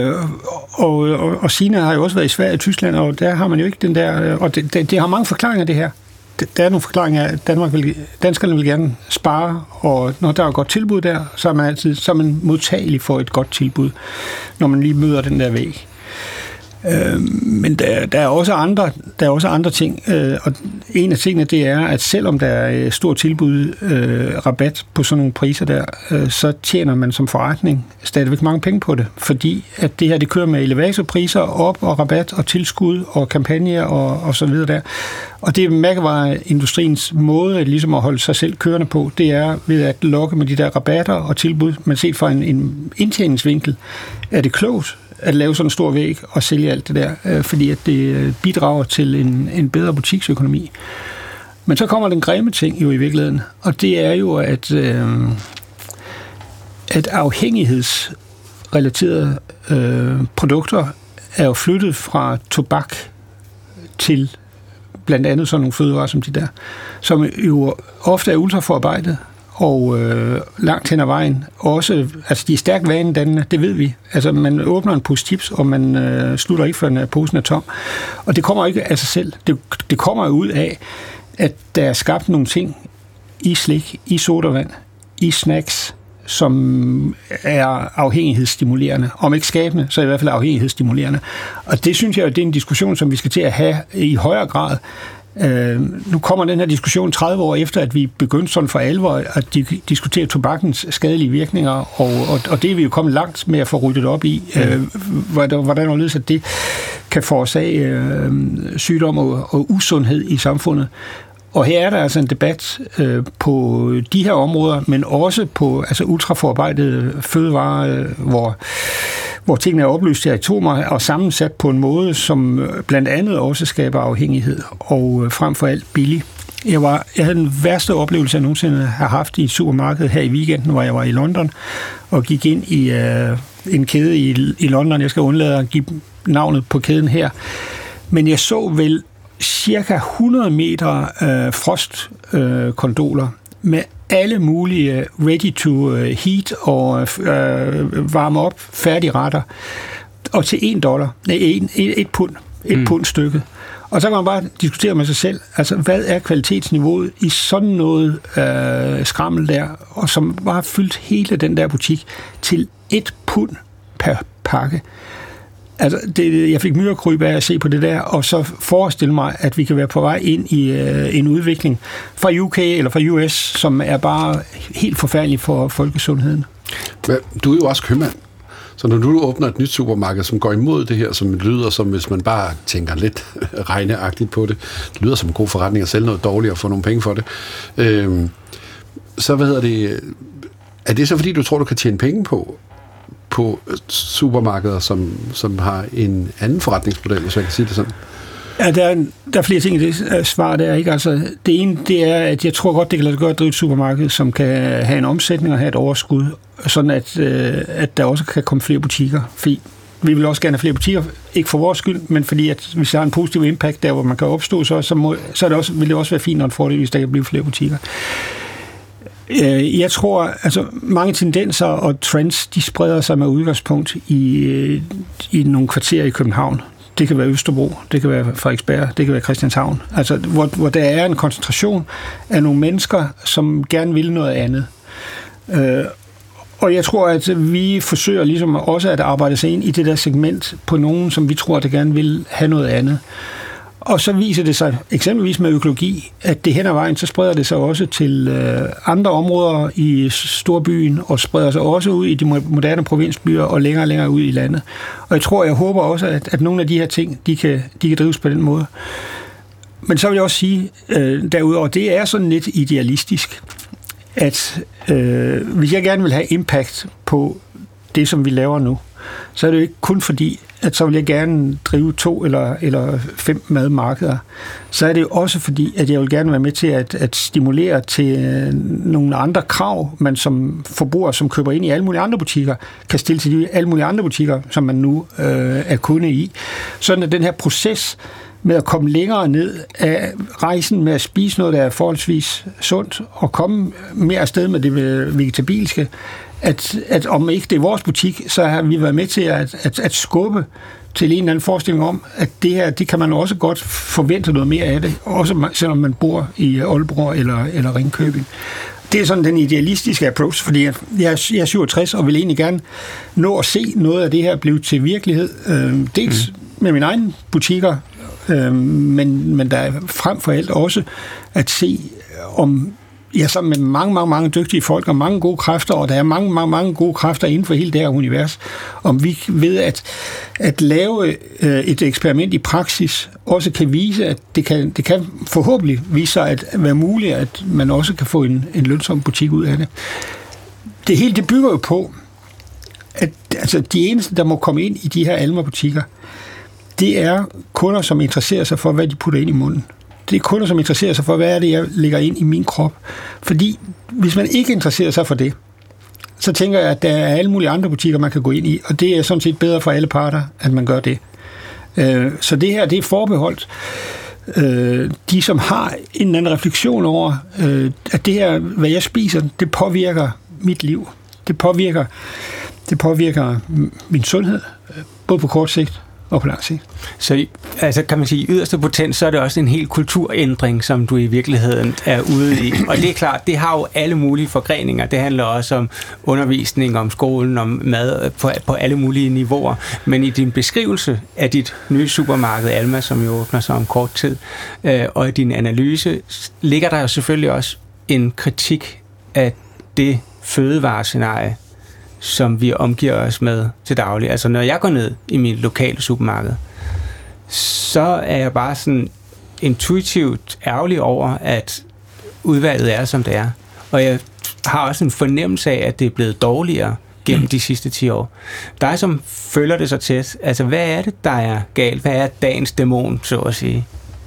og Signe har jo også været i Sverige og Tyskland, og der har man jo ikke den der, og det har mange forklaringer, det her. Der er nogle forklaringer, at danskerne vil gerne spare, og når der er et godt tilbud der, så er man modtagelig for et godt tilbud, når man lige møder den der væg. Men der er også andre ting, og en af tingene det er, at selvom der er stort tilbud rabat på sådan nogle priser der, så tjener man som forretning stadigvæk mange penge på det, fordi at det her det kører med elevatorpriser op og rabat og tilskud og kampagner og så videre der. Og det er mærkevareindustriens måde ligesom at holde sig selv kørende på, det er ved at lokke med de der rabatter og tilbud, man set fra en indtjeningsvinkel, er det klogt at lave sådan en stor væg og sælge alt det der, fordi at det bidrager til en bedre butiksøkonomi. Men så kommer den grimme ting jo i virkeligheden, og det er jo, at afhængighedsrelaterede produkter er jo flyttet fra tobak til blandt andet sådan nogle fødevarer som de der, som jo ofte er ultraforarbejdet, og langt hen ad vejen også, altså de er stærkt vanedannende, det ved vi. Altså man åbner en pose chips, og man slutter ikke, før posen er tom. Og det kommer ikke af sig selv. Det kommer ud af, at der er skabt nogle ting i slik, i sodavand, i snacks, som er afhængighedsstimulerende. Om ikke skabende, så i hvert fald afhængighedsstimulerende. Og det synes jeg, det er en diskussion, som vi skal til at have i højere grad. Nu kommer den her diskussion 30 år efter, at vi begyndte sådan for alvor at diskutere tobakkens skadelige virkninger, og det er vi jo kommet langt med at få ryddet op i, hvordan at det kan forårsage sygdom og usundhed i samfundet. Og her er der altså en debat på de her områder, men også på ultraforarbejdede fødevarer, hvor tingene er opløst i atomer og sammensat på en måde, som blandt andet også skaber afhængighed, og frem for alt billig. Jeg havde den værste oplevelse, jeg nogensinde har haft i et supermarked her i weekenden, hvor jeg var i London, og gik ind i en kæde i London. Jeg skal undlade at give navnet på kæden her. Men jeg så vel cirka 100 meter frostkondoler med alle mulige ready to heat og varme op færdige retter, og til $1, et pund stykket. Og så kan man bare diskutere med sig selv, altså hvad er kvalitetsniveauet i sådan noget skrammel der, og som bare fyldt hele den der butik til $1 per pakke. Altså, jeg fik myrekryb af at se på det der, og så forestille mig, at vi kan være på vej ind i en udvikling fra UK eller fra US, som er bare helt forfærdelig for folkesundheden. Du er jo også købmand. Så når du åbner et nyt supermarked, som går imod det her, som lyder som, hvis man bare tænker lidt regneagtigt på det, det lyder som en god forretning at sælge noget dårligt og få nogle penge for det, så er det så fordi, du tror, du kan tjene penge på supermarkeder, som har en anden forretningsmodel, hvis jeg kan sige det sådan? Ja, der er flere ting i det svar der, ikke? Altså, det ene, det er, at jeg tror godt, det kan lade sig godt drive et supermarked, som kan have en omsætning og have et overskud, sådan at der også kan komme flere butikker. Fordi vi vil også gerne have flere butikker, ikke for vores skyld, men fordi at hvis der har en positiv impact der, hvor man kan opstå, så vil det også være fint, når en fordel, hvis der kan blive flere butikker. Jeg tror, altså mange tendenser og trends, de spreder sig med udgangspunkt i nogle kvarterer i København. Det kan være Østerbro, det kan være Frederiksberg, det kan være Christianshavn. Altså, hvor der er en koncentration af nogle mennesker, som gerne vil noget andet. Og jeg tror, at vi forsøger ligesom også at arbejde sig ind i det der segment på nogen, som vi tror, der gerne vil have noget andet. Og så viser det sig eksempelvis med økologi, at det hen ad vejen, så spreder det sig også til andre områder i storbyen, og spreder sig også ud i de moderne provinsbyer og længere ud i landet. Og jeg håber også, at nogle af de her ting, de kan drives på den måde. Men så vil jeg også sige, derudover, det er sådan lidt idealistisk, at hvis jeg gerne vil have impact på det, som vi laver nu, så er det jo ikke kun fordi, at så vil jeg gerne drive 2 eller 5 madmarkeder. Så er det jo også fordi, at jeg vil gerne være med til at stimulere til nogle andre krav, man som forbruger, som køber ind i alle mulige andre butikker, kan stille til de alle mulige andre butikker, som man nu er kunde i. Sådan at den her proces med at komme længere ned af rejsen med at spise noget, der er forholdsvis sundt, og komme mere afsted med det vegetabilske, at om ikke det er vores butik, så har vi været med til at skubbe til en eller anden forestilling om, at det her, det kan man også godt forvente noget mere af det, også selvom man bor i Aalborg eller Ringkøbing. Det er sådan den idealistiske approach, fordi jeg er 67 og vil egentlig gerne nå at se noget af det her blive til virkelighed. Dels med mine egne butikker, men der er frem for alt også at se om sammen med mange dygtige folk og mange gode kræfter, og der er mange gode kræfter inden for hele det her univers, om vi ved at lave et eksperiment i praksis også kan vise, at det kan forhåbentlig vise sig at være muligt, at man også kan få en lønsom butik ud af det. Det hele, det bygger jo på, at altså, de eneste, der må komme ind i de her Alma-butikker, det er kunder, som interesserer sig for, hvad de putter ind i munden. Det er kunder, som interesserer sig for, hvad er det, jeg lægger ind i min krop. Fordi hvis man ikke interesserer sig for det, så tænker jeg, at der er alle mulige andre butikker, man kan gå ind i, og det er sådan set bedre for alle parter, at man gør det. Så det her, det er forbeholdt de, som har en eller anden refleksion over, at det her, hvad jeg spiser, det påvirker mit liv. Det påvirker min sundhed, både på kort sigt og på lang sigt. Så altså, kan man sige, i yderste potens, så er det også en helt kulturændring, som du i virkeligheden er ude i. Og det er klart, det har jo alle mulige forgreninger. Det handler også om undervisning, om skolen, om mad på alle mulige niveauer. Men i din beskrivelse af dit nye supermarked, Alma, som jo åbner sig om kort tid, og i din analyse, ligger der jo selvfølgelig også en kritik af det fødevarescenarie, som vi omgiver os med til daglig. Altså, når jeg går ned i min lokale supermarked, så er jeg bare sådan intuitivt ærgerlig over, at udvalget er, som det er. Og jeg har også en fornemmelse af, at det er blevet dårligere gennem de sidste 10 år. Der som følger det så tæt. Altså, hvad er det, der er galt? Hvad er dagens dæmon, så at sige?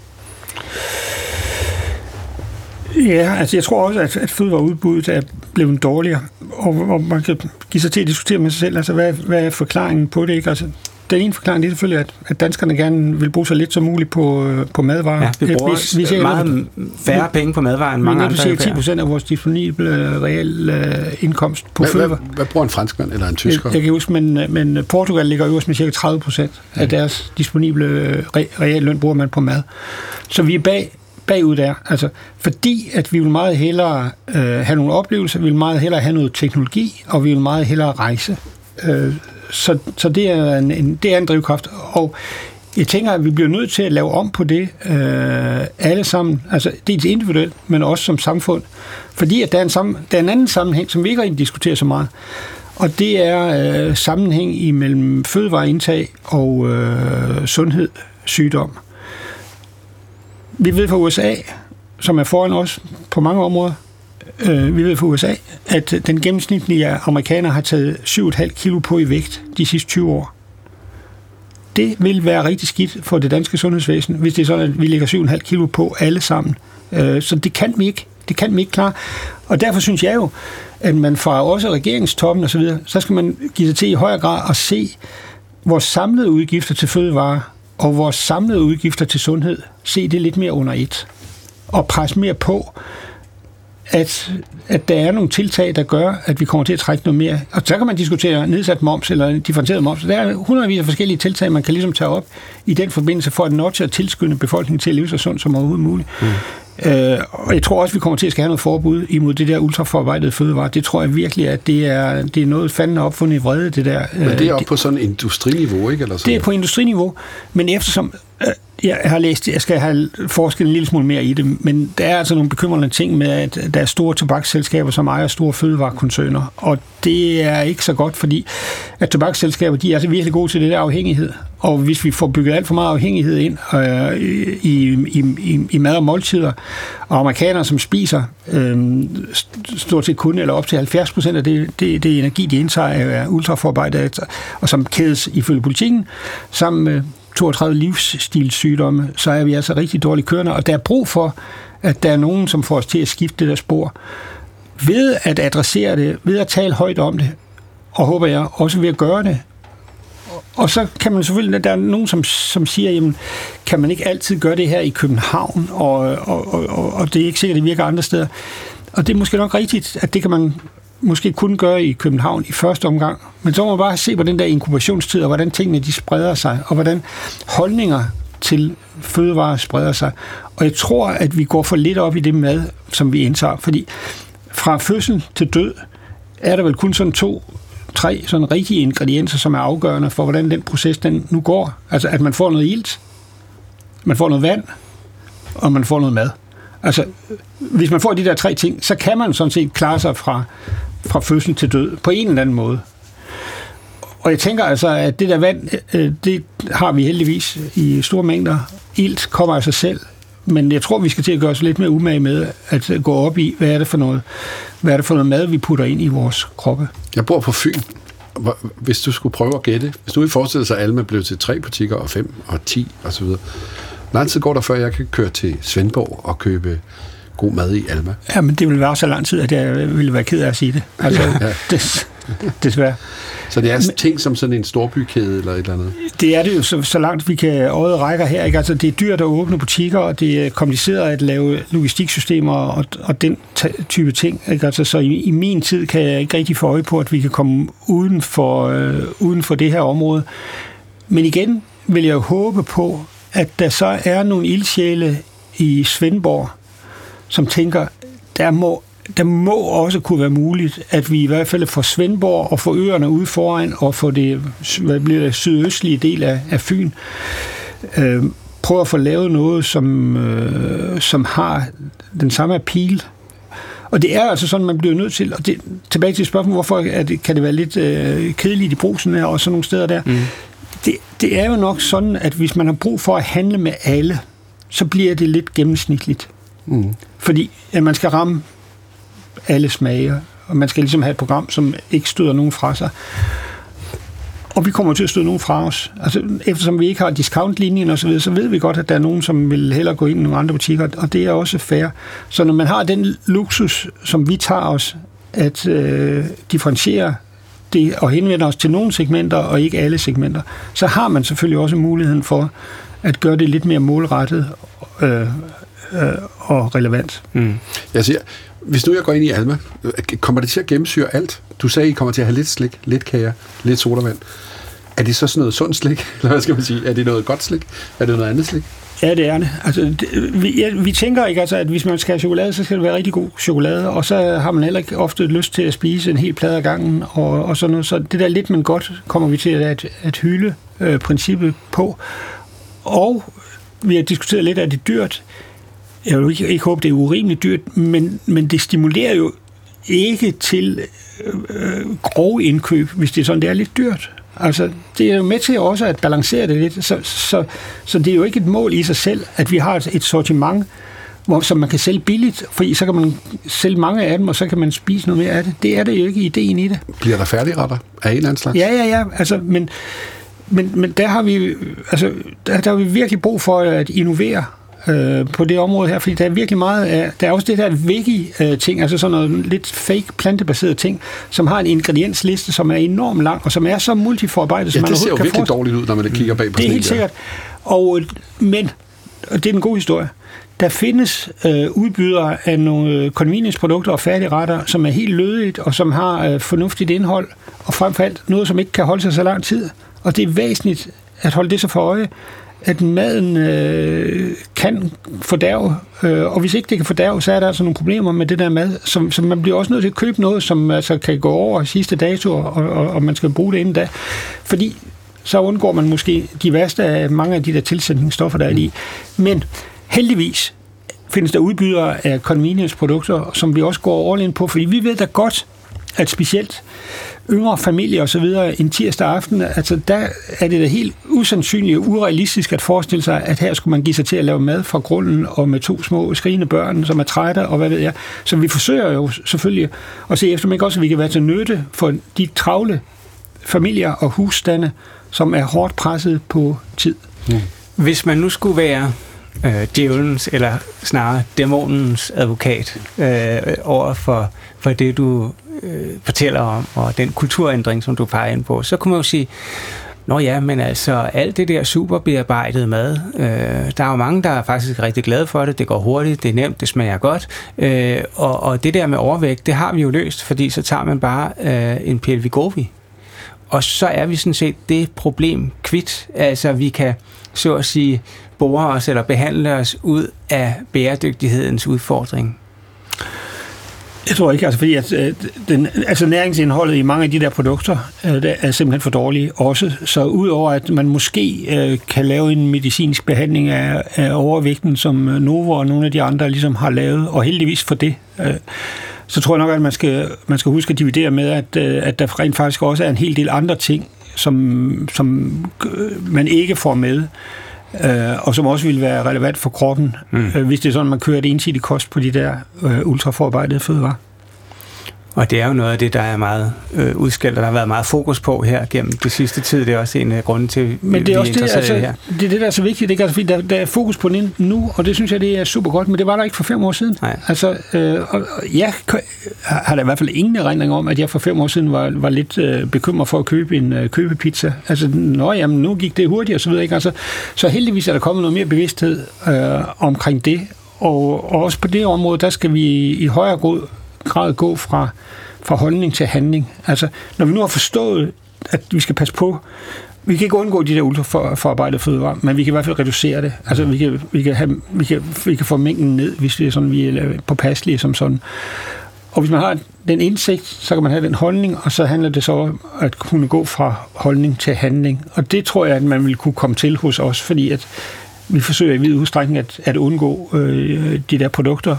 Ja, altså jeg tror også, at fødevareudbuddet er blevet dårligere, og man kan give sig til at diskutere med sig selv, altså hvad er forklaringen på det, ikke? Altså, den ene forklaring, det er selvfølgelig, at danskerne gerne vil bruge så lidt som muligt på madvarer. Ja, vi bruger meget færre penge på madvarer end mange andre. Du siger 10% af vores disponible reelle indkomst på fødevarer. Hvad bruger en franskmand eller en tysker? Jeg kan huske, men Portugal ligger øverst med cirka 30% af deres disponible reelle løn bruger man på mad. Så vi er bagud der, altså fordi at vi vil meget hellere have nogle oplevelser, vi vil meget hellere have noget teknologi, og vi vil meget hellere rejse. Så det er en drivkraft, og jeg tænker, at vi bliver nødt til at lave om på det alle sammen, altså dels individuelt, men også som samfund, fordi at der er en anden sammenhæng, som vi ikke rigtig diskuterer så meget, og det er sammenhæng imellem fødevareindtag og sundhed, sygdom. Vi ved fra USA, som er foran os på mange områder, vi ved fra USA, at den gennemsnitlige amerikaner har taget 7,5 kilo på i vægt de sidste 20 år. det vil være rigtig skidt for det danske sundhedsvæsen, hvis det er sådan, at vi lægger 7,5 kilo på alle sammen. Så det kan vi ikke. Det kan vi ikke klare. Og derfor synes jeg jo, at man fra også regeringstoppen og så videre, så skal man give sig til i højere grad at se vores samlede udgifter til fødevarer og vores samlede udgifter til sundhed, se det lidt mere under et. Og presse mere på, at der er nogle tiltag, der gør, at vi kommer til at trække noget mere. Og så kan man diskutere nedsat moms eller differentieret moms. Der er hundredvis af forskellige tiltag, man kan ligesom tage op i den forbindelse, for at nå til at tilskynde befolkningen til at leve så sundt som overhovedet muligt. Og jeg tror også, vi kommer til at skal have noget forbud imod det der ultraforarbejdede fødevarer. Det tror jeg virkelig, at det er noget fanden opfundet i vrede, det der. Men det er oppe på sådan industriniveau, ikke? Eller sådan? Det er på industriniveau, men eftersom jeg har læst, jeg skal have forsket en lille smule mere i det, men der er altså nogle bekymrende ting med, at der er store tobaksselskaber, som ejer store fødevarekoncerner, og det er ikke så godt, fordi at tobaksselskaber, de er altså virkelig gode til det der afhængighed, og hvis vi får bygget alt for meget afhængighed ind i mad og måltider, og amerikanere, som spiser stort set kun, eller op til 70% af det energi, de indtager, er ultraforarbejdet, og som kædes ifølge politikken, sammen med 32 livsstilssygdomme, så er vi altså rigtig dårligt kørende, og der er brug for, at der er nogen, som får os til at skifte det der spor. Ved at adressere det, ved at tale højt om det, og håber jeg også ved at gøre det. Og så kan man selvfølgelig, der er nogen, som siger, jamen, kan man ikke altid gøre det her i København, og det er ikke sikkert, det virker andre steder. Og det er måske nok rigtigt, at det kan man måske kun gøre i København i første omgang. Men så må man bare se på den der inkubationstid, og hvordan tingene de spreder sig, og hvordan holdninger til fødevarer spreder sig. Og jeg tror, at vi går for lidt op i det mad, som vi indtager. Fordi fra fødsel til død er der vel kun sådan 2-3 sådan rigtige ingredienser, som er afgørende for, hvordan den proces den nu går. Altså, at man får noget ilt, man får noget vand, og man får noget mad. Altså, hvis man får de der 3 ting, så kan man sådan set klare sig fra fødsel til død på en eller anden måde. Og jeg tænker altså, at det der vand, det har vi heldigvis i store mængder. Ilt kommer af sig selv, men jeg tror, vi skal til at gøre os lidt mere umage med at gå op i, hvad er det for noget mad, vi putter ind i vores kroppe. Jeg bor på Fyn. Hvis du skulle prøve at gætte, hvis du vil forestille sig, at Alma blev til 3 butikker, og 5 og 10 og så videre. Hvor lang tid går der, før jeg kan køre til Svendborg og købe god mad i Alma? Ja, men det vil være så lang tid, at jeg ville være ked af at sige det. Altså, ja. Desværre. Så det er ting som sådan en storbykæde eller et eller andet? Det er det jo så langt, vi kan øjet rækker her. Ikke? Altså, det er dyrt at åbne butikker, og det er kompliceret at lave logistiksystemer og den type ting. Ikke? Altså, så i min tid kan jeg ikke rigtig få øje på, at vi kan komme uden for det her område. Men igen vil jeg jo håbe på, at der så er nogle ildsjæle i Svendborg, som tænker, der må også kunne være muligt, at vi i hvert fald får Svendborg og får øerne ude foran, og får det sydøstlige del af Fyn, prøver at få lavet noget, som har den samme appeal. Og det er altså sådan, man bliver nødt til, og tilbage til spørgsmålet, hvorfor kan det være lidt kedeligt i Brugsen her, og sådan nogle steder der. Det er jo nok sådan, at hvis man har brug for at handle med alle, så bliver det lidt gennemsnitligt. Fordi at man skal ramme alle smager, og man skal ligesom have et program, som ikke støder nogen fra sig. Og vi kommer til at støde nogen fra os. Altså, eftersom vi ikke har discountlinjen og så videre, så ved vi godt, at der er nogen, som vil hellere gå ind i nogle andre butikker, og det er også fair. Så når man har den luksus, som vi tager os, at differentiere det og henvende os til nogle segmenter og ikke alle segmenter, så har man selvfølgelig også muligheden for at gøre det lidt mere målrettet og relevant. Jeg siger, hvis nu jeg går ind i Alma, kommer det til at gennemsyre alt? Du sagde, I kommer til at have lidt slik, lidt kager, lidt sodavand. Er det så sådan noget sundt slik? Eller hvad skal man sige? Er det noget godt slik? Er det noget andet slik? Ja, det er det. Altså, vi tænker ikke, altså, at hvis man skal have chokolade, så skal det være rigtig god chokolade, og så har man heller ikke ofte lyst til at spise en hel plade ad gangen, og sådan noget. Så det der lidt, men godt, kommer vi til at hylde princippet på. Og vi har diskuteret lidt, at det er dyrt. Jeg vil ikke håbe, det er urimeligt dyrt, men det stimulerer jo ikke til grove indkøb, hvis det er sådan, det er lidt dyrt. Altså, det er jo med til også at balancere det lidt, så det er jo ikke et mål i sig selv, at vi har et sortiment, som man kan sælge billigt, for så kan man sælge mange af dem, og så kan man spise noget mere af det. Det er det jo ikke ideen i det. Bliver der færdigretter af en eller anden slags? Ja. Altså, men Men der har vi, altså, der har vi virkelig brug for at innovere på det område her, fordi der er virkelig meget der er også det der veggie-ting, altså sådan noget lidt fake plantebaseret ting, som har en ingrediensliste, som er enormt lang, og som er så multiforarbejdet, som man overhovedet kan. Det ser jo virkelig dårligt ud, når man kigger bag på det er helt sikkert. Men det er en god historie. Der findes udbydere af nogle convenience-produkter og færdigretter, som er helt lødigt, og som har fornuftigt indhold, og frem for alt noget, som ikke kan holde sig så lang tid. Og det er væsentligt at holde det så for øje, at maden kan fordærve, og hvis ikke det kan fordærve, så er der altså nogle problemer med det der mad, som man bliver også nødt til at købe noget, som altså kan gå over sidste dato, og man skal bruge det inden da. Fordi så undgår man måske de værste af mange af de der tilsætningsstoffer, der er i. Men heldigvis findes der udbydere af convenience-produkter, som vi også går all in på, fordi vi ved da godt, at specielt yngre familier og så videre en tirsdag aften, altså der er det da helt usandsynligt og urealistisk at forestille sig, at her skulle man give sig til at lave mad fra grunden og med 2 små skrigende børn, som er trætte og hvad ved jeg. Så vi forsøger jo selvfølgelig at se efter, om ikke også vi kan være til nytte for de travle familier og husstande, som er hårdt presset på tid. Hvis man nu skulle være djævelens, eller snarere dæmonens advokat over for det, du fortæller om, og den kulturændring, som du peger ind på, så kunne man jo sige, nå ja, men altså alt det der super bearbejdede mad, der er jo mange, der er faktisk rigtig glade for det, det går hurtigt, det er nemt, det smager godt, og det der med overvægt, det har vi jo løst, fordi så tager man bare en pille Wegovy, og så er vi sådan set det problem kvit, altså vi kan så at sige bore os eller behandle os ud af bæredygtighedens udfordring. Jeg tror ikke, altså fordi at næringsindholdet i mange af de der produkter er simpelthen for dårlige også. Så udover at man måske kan lave en medicinsk behandling af overvægten, som Novo og nogle af de andre ligesom har lavet, og heldigvis for det, så tror jeg nok, at man skal huske at dividere med, at der rent faktisk også er en hel del andre ting, som man ikke får med, og som også vil være relevant for kroppen, hvis det er sådan, man kører et ensidigt kost på de der ultraforarbejdede fødevarer. Og det er jo noget af det, der er meget udskilt, og der har været meget fokus på her gennem det sidste tid. Det er også en af grunden til, men det er vi er interesseret i her. Det er det, der er så vigtigt. Det er altså, fordi der er fokus på den nu, og det synes jeg, det er super godt, men det var der ikke for 5 år siden. Nej. Altså, og jeg har da i hvert fald ingen erindring om, at jeg for 5 år siden var lidt bekymret for at købe en købepizza. Altså, jamen, nu gik det hurtigt og så videre, ikke? Altså, så heldigvis er der kommet noget mere bevidsthed omkring det, og også på det område, der skal vi i højere grad gå fra holdning til handling. Altså, når vi nu har forstået, at vi skal passe på, vi kan ikke undgå de der ultraforarbejdede fødevarer, men vi kan i hvert fald reducere det. Altså, vi kan få mængden ned, hvis det er sådan, vi er påpasselige som sådan. Og hvis man har den indsigt, så kan man have den holdning, og så handler det så om at kunne gå fra holdning til handling. Og det tror jeg, at man vil kunne komme til hos os, fordi at vi forsøger i vid udstrækning at undgå de der produkter.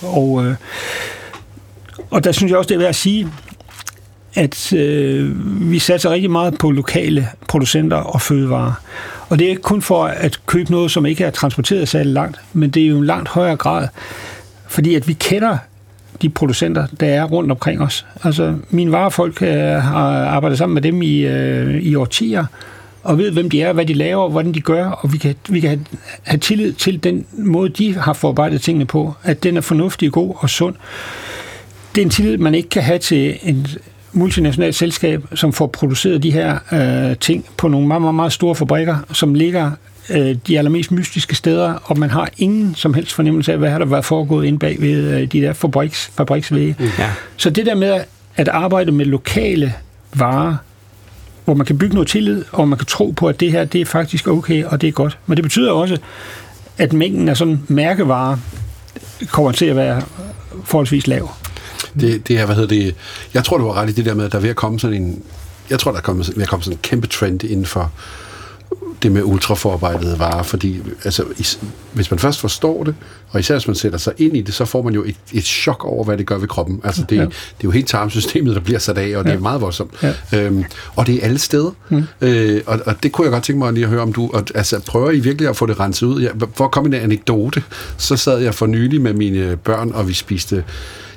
Og der synes jeg også, det er værd at sige, at vi satser rigtig meget på lokale producenter og fødevarer. Og det er ikke kun for at købe noget, som ikke er transporteret særlig langt, men det er jo en langt højere grad, fordi at vi kender de producenter, der er rundt omkring os. Altså, mine varefolk har arbejdet sammen med dem i årtier, og ved, hvem de er, hvad de laver, hvordan de gør, og vi kan have tillid til den måde, de har forarbejdet tingene på, at den er fornuftig, god og sund. Det er en tillid, man ikke kan have til en multinationalt selskab, som får produceret de her ting på nogle meget, meget, meget store fabrikker, som ligger de allermest mystiske steder, og man har ingen som helst fornemmelse af, hvad har der været foregået inde bag ved de der fabriksvægge. Ja. Så det der med at arbejde med lokale varer, hvor man kan bygge noget tillid, og man kan tro på, at det her, det er faktisk okay, og det er godt. Men det betyder også, at mængden af sådan mærkevarer kommer til at være forholdsvis lav. Det er, jeg tror, du var ret i det der med, at der er ved at komme sådan en, jeg tror, der er ved at komme sådan en kæmpe trend inden for det med ultraforarbejdede varer, fordi altså, hvis man først forstår det, og især hvis man sætter sig ind i det, så får man jo et chok over, hvad det gør ved kroppen. Altså det er jo helt tarmsystemet, der bliver sat af, og det er meget voldsomt. Ja. Og det er alle steder. Og det kunne jeg godt tænke mig lige at høre, om du altså, prøver I virkelig at få det renset ud. For at komme en anekdote, så sad jeg for nylig med mine børn, og vi spiste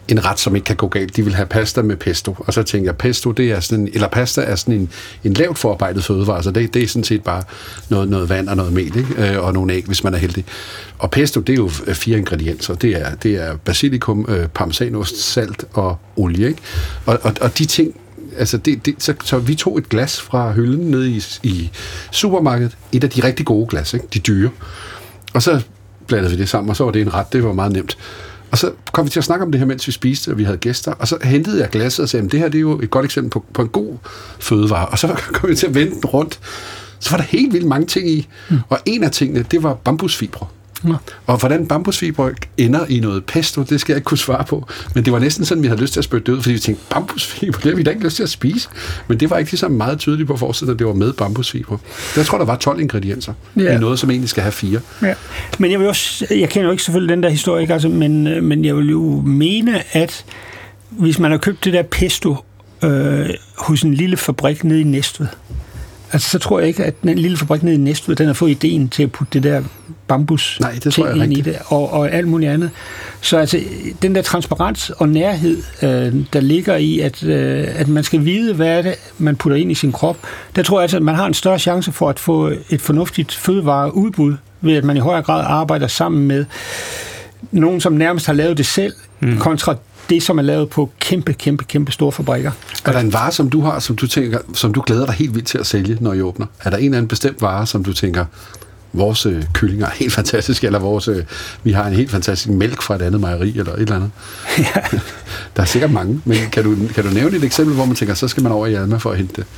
en ret, som ikke kan gå galt. De vil have pasta med pesto. Og så tænker jeg, pesto, det er sådan eller pasta er sådan en lavt forarbejdet fødevare, så det er sådan set bare noget vand og noget mel, ikke? Og nogle æg, hvis man er heldig. Og pesto, det er jo 4 ingredienser. Det er basilikum, parmesanost, salt og olie, ikke? Og de ting, altså så vi tog et glas fra hylden nede i supermarkedet, et af de rigtig gode glas, ikke? De dyre. Og så blandede vi det sammen, og så var det en ret. Det var meget nemt. Og så kom vi til at snakke om det her, mens vi spiste, og vi havde gæster, og så hentede jeg glasset og sagde, det her det er jo et godt eksempel på en god fødevare. Og så kom vi til at vende den rundt. Så var der helt vildt mange ting i. Og en af tingene, det var bambusfibre. Ja. Og hvordan bambusfibre ender i noget pesto, det skal jeg ikke kunne svare på. Men det var næsten sådan, vi havde lyst til at spytte det ud, fordi vi tænkte, bambusfibre, det har vi da ikke lyst til at spise. Men det var ikke ligesom meget tydeligt på forsiden, at det var med bambusfibre. Jeg tror, der var 12 ingredienser i noget, som egentlig skal have 4. Ja. Men jeg kender jo ikke selvfølgelig den der historie, ikke? Altså, men jeg vil jo mene, at hvis man har købt det der pesto hos en lille fabrik nede i Næstved, altså, så tror jeg ikke, at den lille fabrik nede i Næstved, den har fået ideen til at putte det der bambus ind i det, og alt muligt andet. Så altså, den der transparens og nærhed, der ligger i, at man skal vide, hvad er det, man putter ind i sin krop, der tror jeg altså, at man har en større chance for at få et fornuftigt fødevareudbud, ved at man i højere grad arbejder sammen med nogen, som nærmest har lavet det selv, kontra det, som er lavet på kæmpe store fabrikker. Er der en vare, som du har, som du glæder dig helt vildt til at sælge, når I åbner? Er der en eller anden bestemt vare, som du tænker, vores kyllinger er helt fantastiske, eller vi har en helt fantastisk mælk fra et andet mejeri, eller et eller andet? Ja. Der er sikkert mange, men kan du nævne et eksempel, hvor man tænker, så skal man over i Alma for at hente det?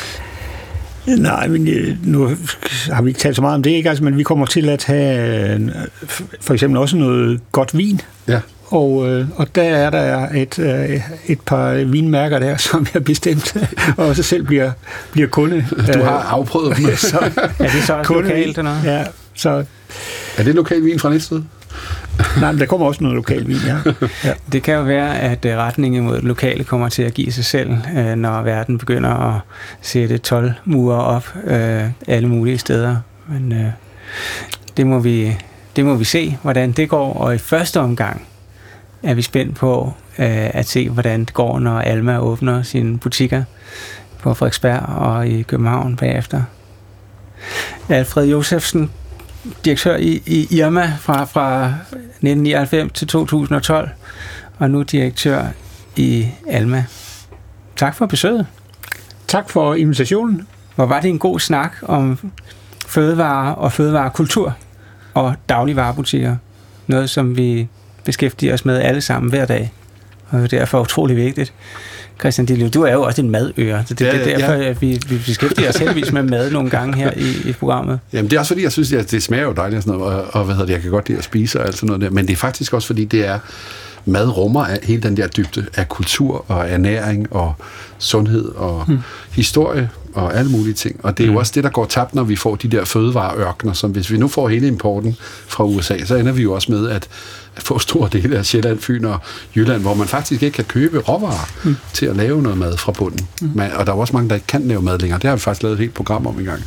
Nej, men nu har vi ikke talt så meget om det, ikke? Altså, men vi kommer til at have for eksempel også noget godt vin. Ja. Og der er der et par vinmærker der, som jeg bestemt også selv bliver kunde. Du har afprøvet dem. Er det så også lokalt eller noget? Ja, så. Er det lokal vin fra Næstved? Nej, men der kommer også noget lokal vin, ja. Det kan jo være, at retningen mod lokale kommer til at give sig selv, når verden begynder at sætte 12 mure op alle mulige steder. Men det må vi se, hvordan det går. Og i første omgang er vi spændt på at se, hvordan det går, når Alma åbner sine butikker på Frederiksberg og i København bagefter. Alfred Josefsen, direktør i Irma fra 1999 til 2012, og nu direktør i Alma. Tak for besøget. Tak for invitationen. Hvor var det en god snak om fødevarer og fødevarekultur og dagligvarebutikker. Noget, som vi beskæftiger os med alle sammen hver dag. Og det er derfor utrolig vigtigt. Christian Ditlev, du er jo også en madøre, så det er derfor, at vi beskæftiger os heldigvis med mad nogle gange her i programmet. Jamen det er også fordi, jeg synes, at det smager jo dejligt og sådan noget, og jeg kan godt lide at spise og alt sådan noget der, men det er faktisk også fordi, det er mad rummer af hele den der dybde af kultur og ernæring og sundhed og historie og alle mulige ting. Og det er jo også det, der går tabt, når vi får de der fødevareørkner, som hvis vi nu får hele importen fra USA, så ender vi jo også med at få store dele af Sjælland, Fyn og Jylland, hvor man faktisk ikke kan købe råvarer til at lave noget mad fra bunden. Og der er også mange, der ikke kan lave mad længere. Det har vi faktisk lavet et helt program om engang.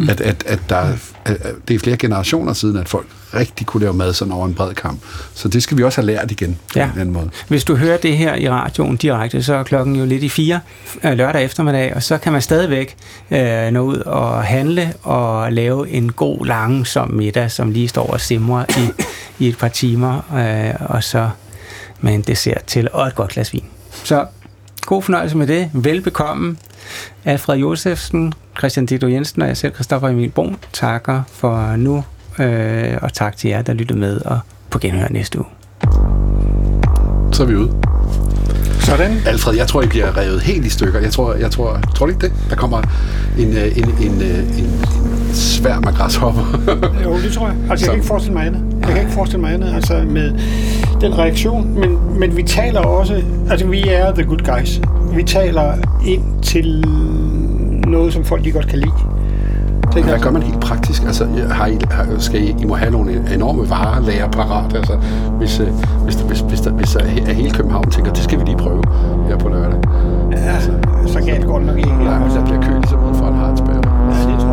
Det er flere generationer siden, at folk rigtig kunne lave mad sådan over en bred kamp. Så det skal vi også have lært igen på en anden måde. Hvis du hører det her i radioen direkte, så er klokken jo lidt i 4 lørdag eftermiddag, og så kan man stadigvæk nå ud og handle og lave en god langsom middag, som lige står og simrer i et par timer, og så med en dessert til og et godt glas vin. Så god fornøjelse med det. Velbekomme. Alfred Josefsen, Christian Ditlev Jensen og jeg selv, Christoffer Emil Bruun, takker for nu, og tak til jer, der lyttede med, og på genhør næste uge. Så er vi ude. Sådan. Alfred, jeg tror, I bliver revet helt i stykker. Jeg tror du ikke det? Der kommer en sværm af græshopper. Jo, det tror jeg. Altså, jeg kan ikke forestille mig andet. Altså, med den reaktion. Men vi taler også... Altså, vi er the good guys. Vi taler ind til noget, som folk de godt kan lide. Hvad gør man helt praktisk? Altså, I må have nogle enorme varelager parat. Altså, hvis hele København tænker, det skal vi lige prøve her på lørdag. Ja, så galt går det nok ikke. Nej, der bliver kø ligesom ud for en Hardsberg. Ja, det tror jeg.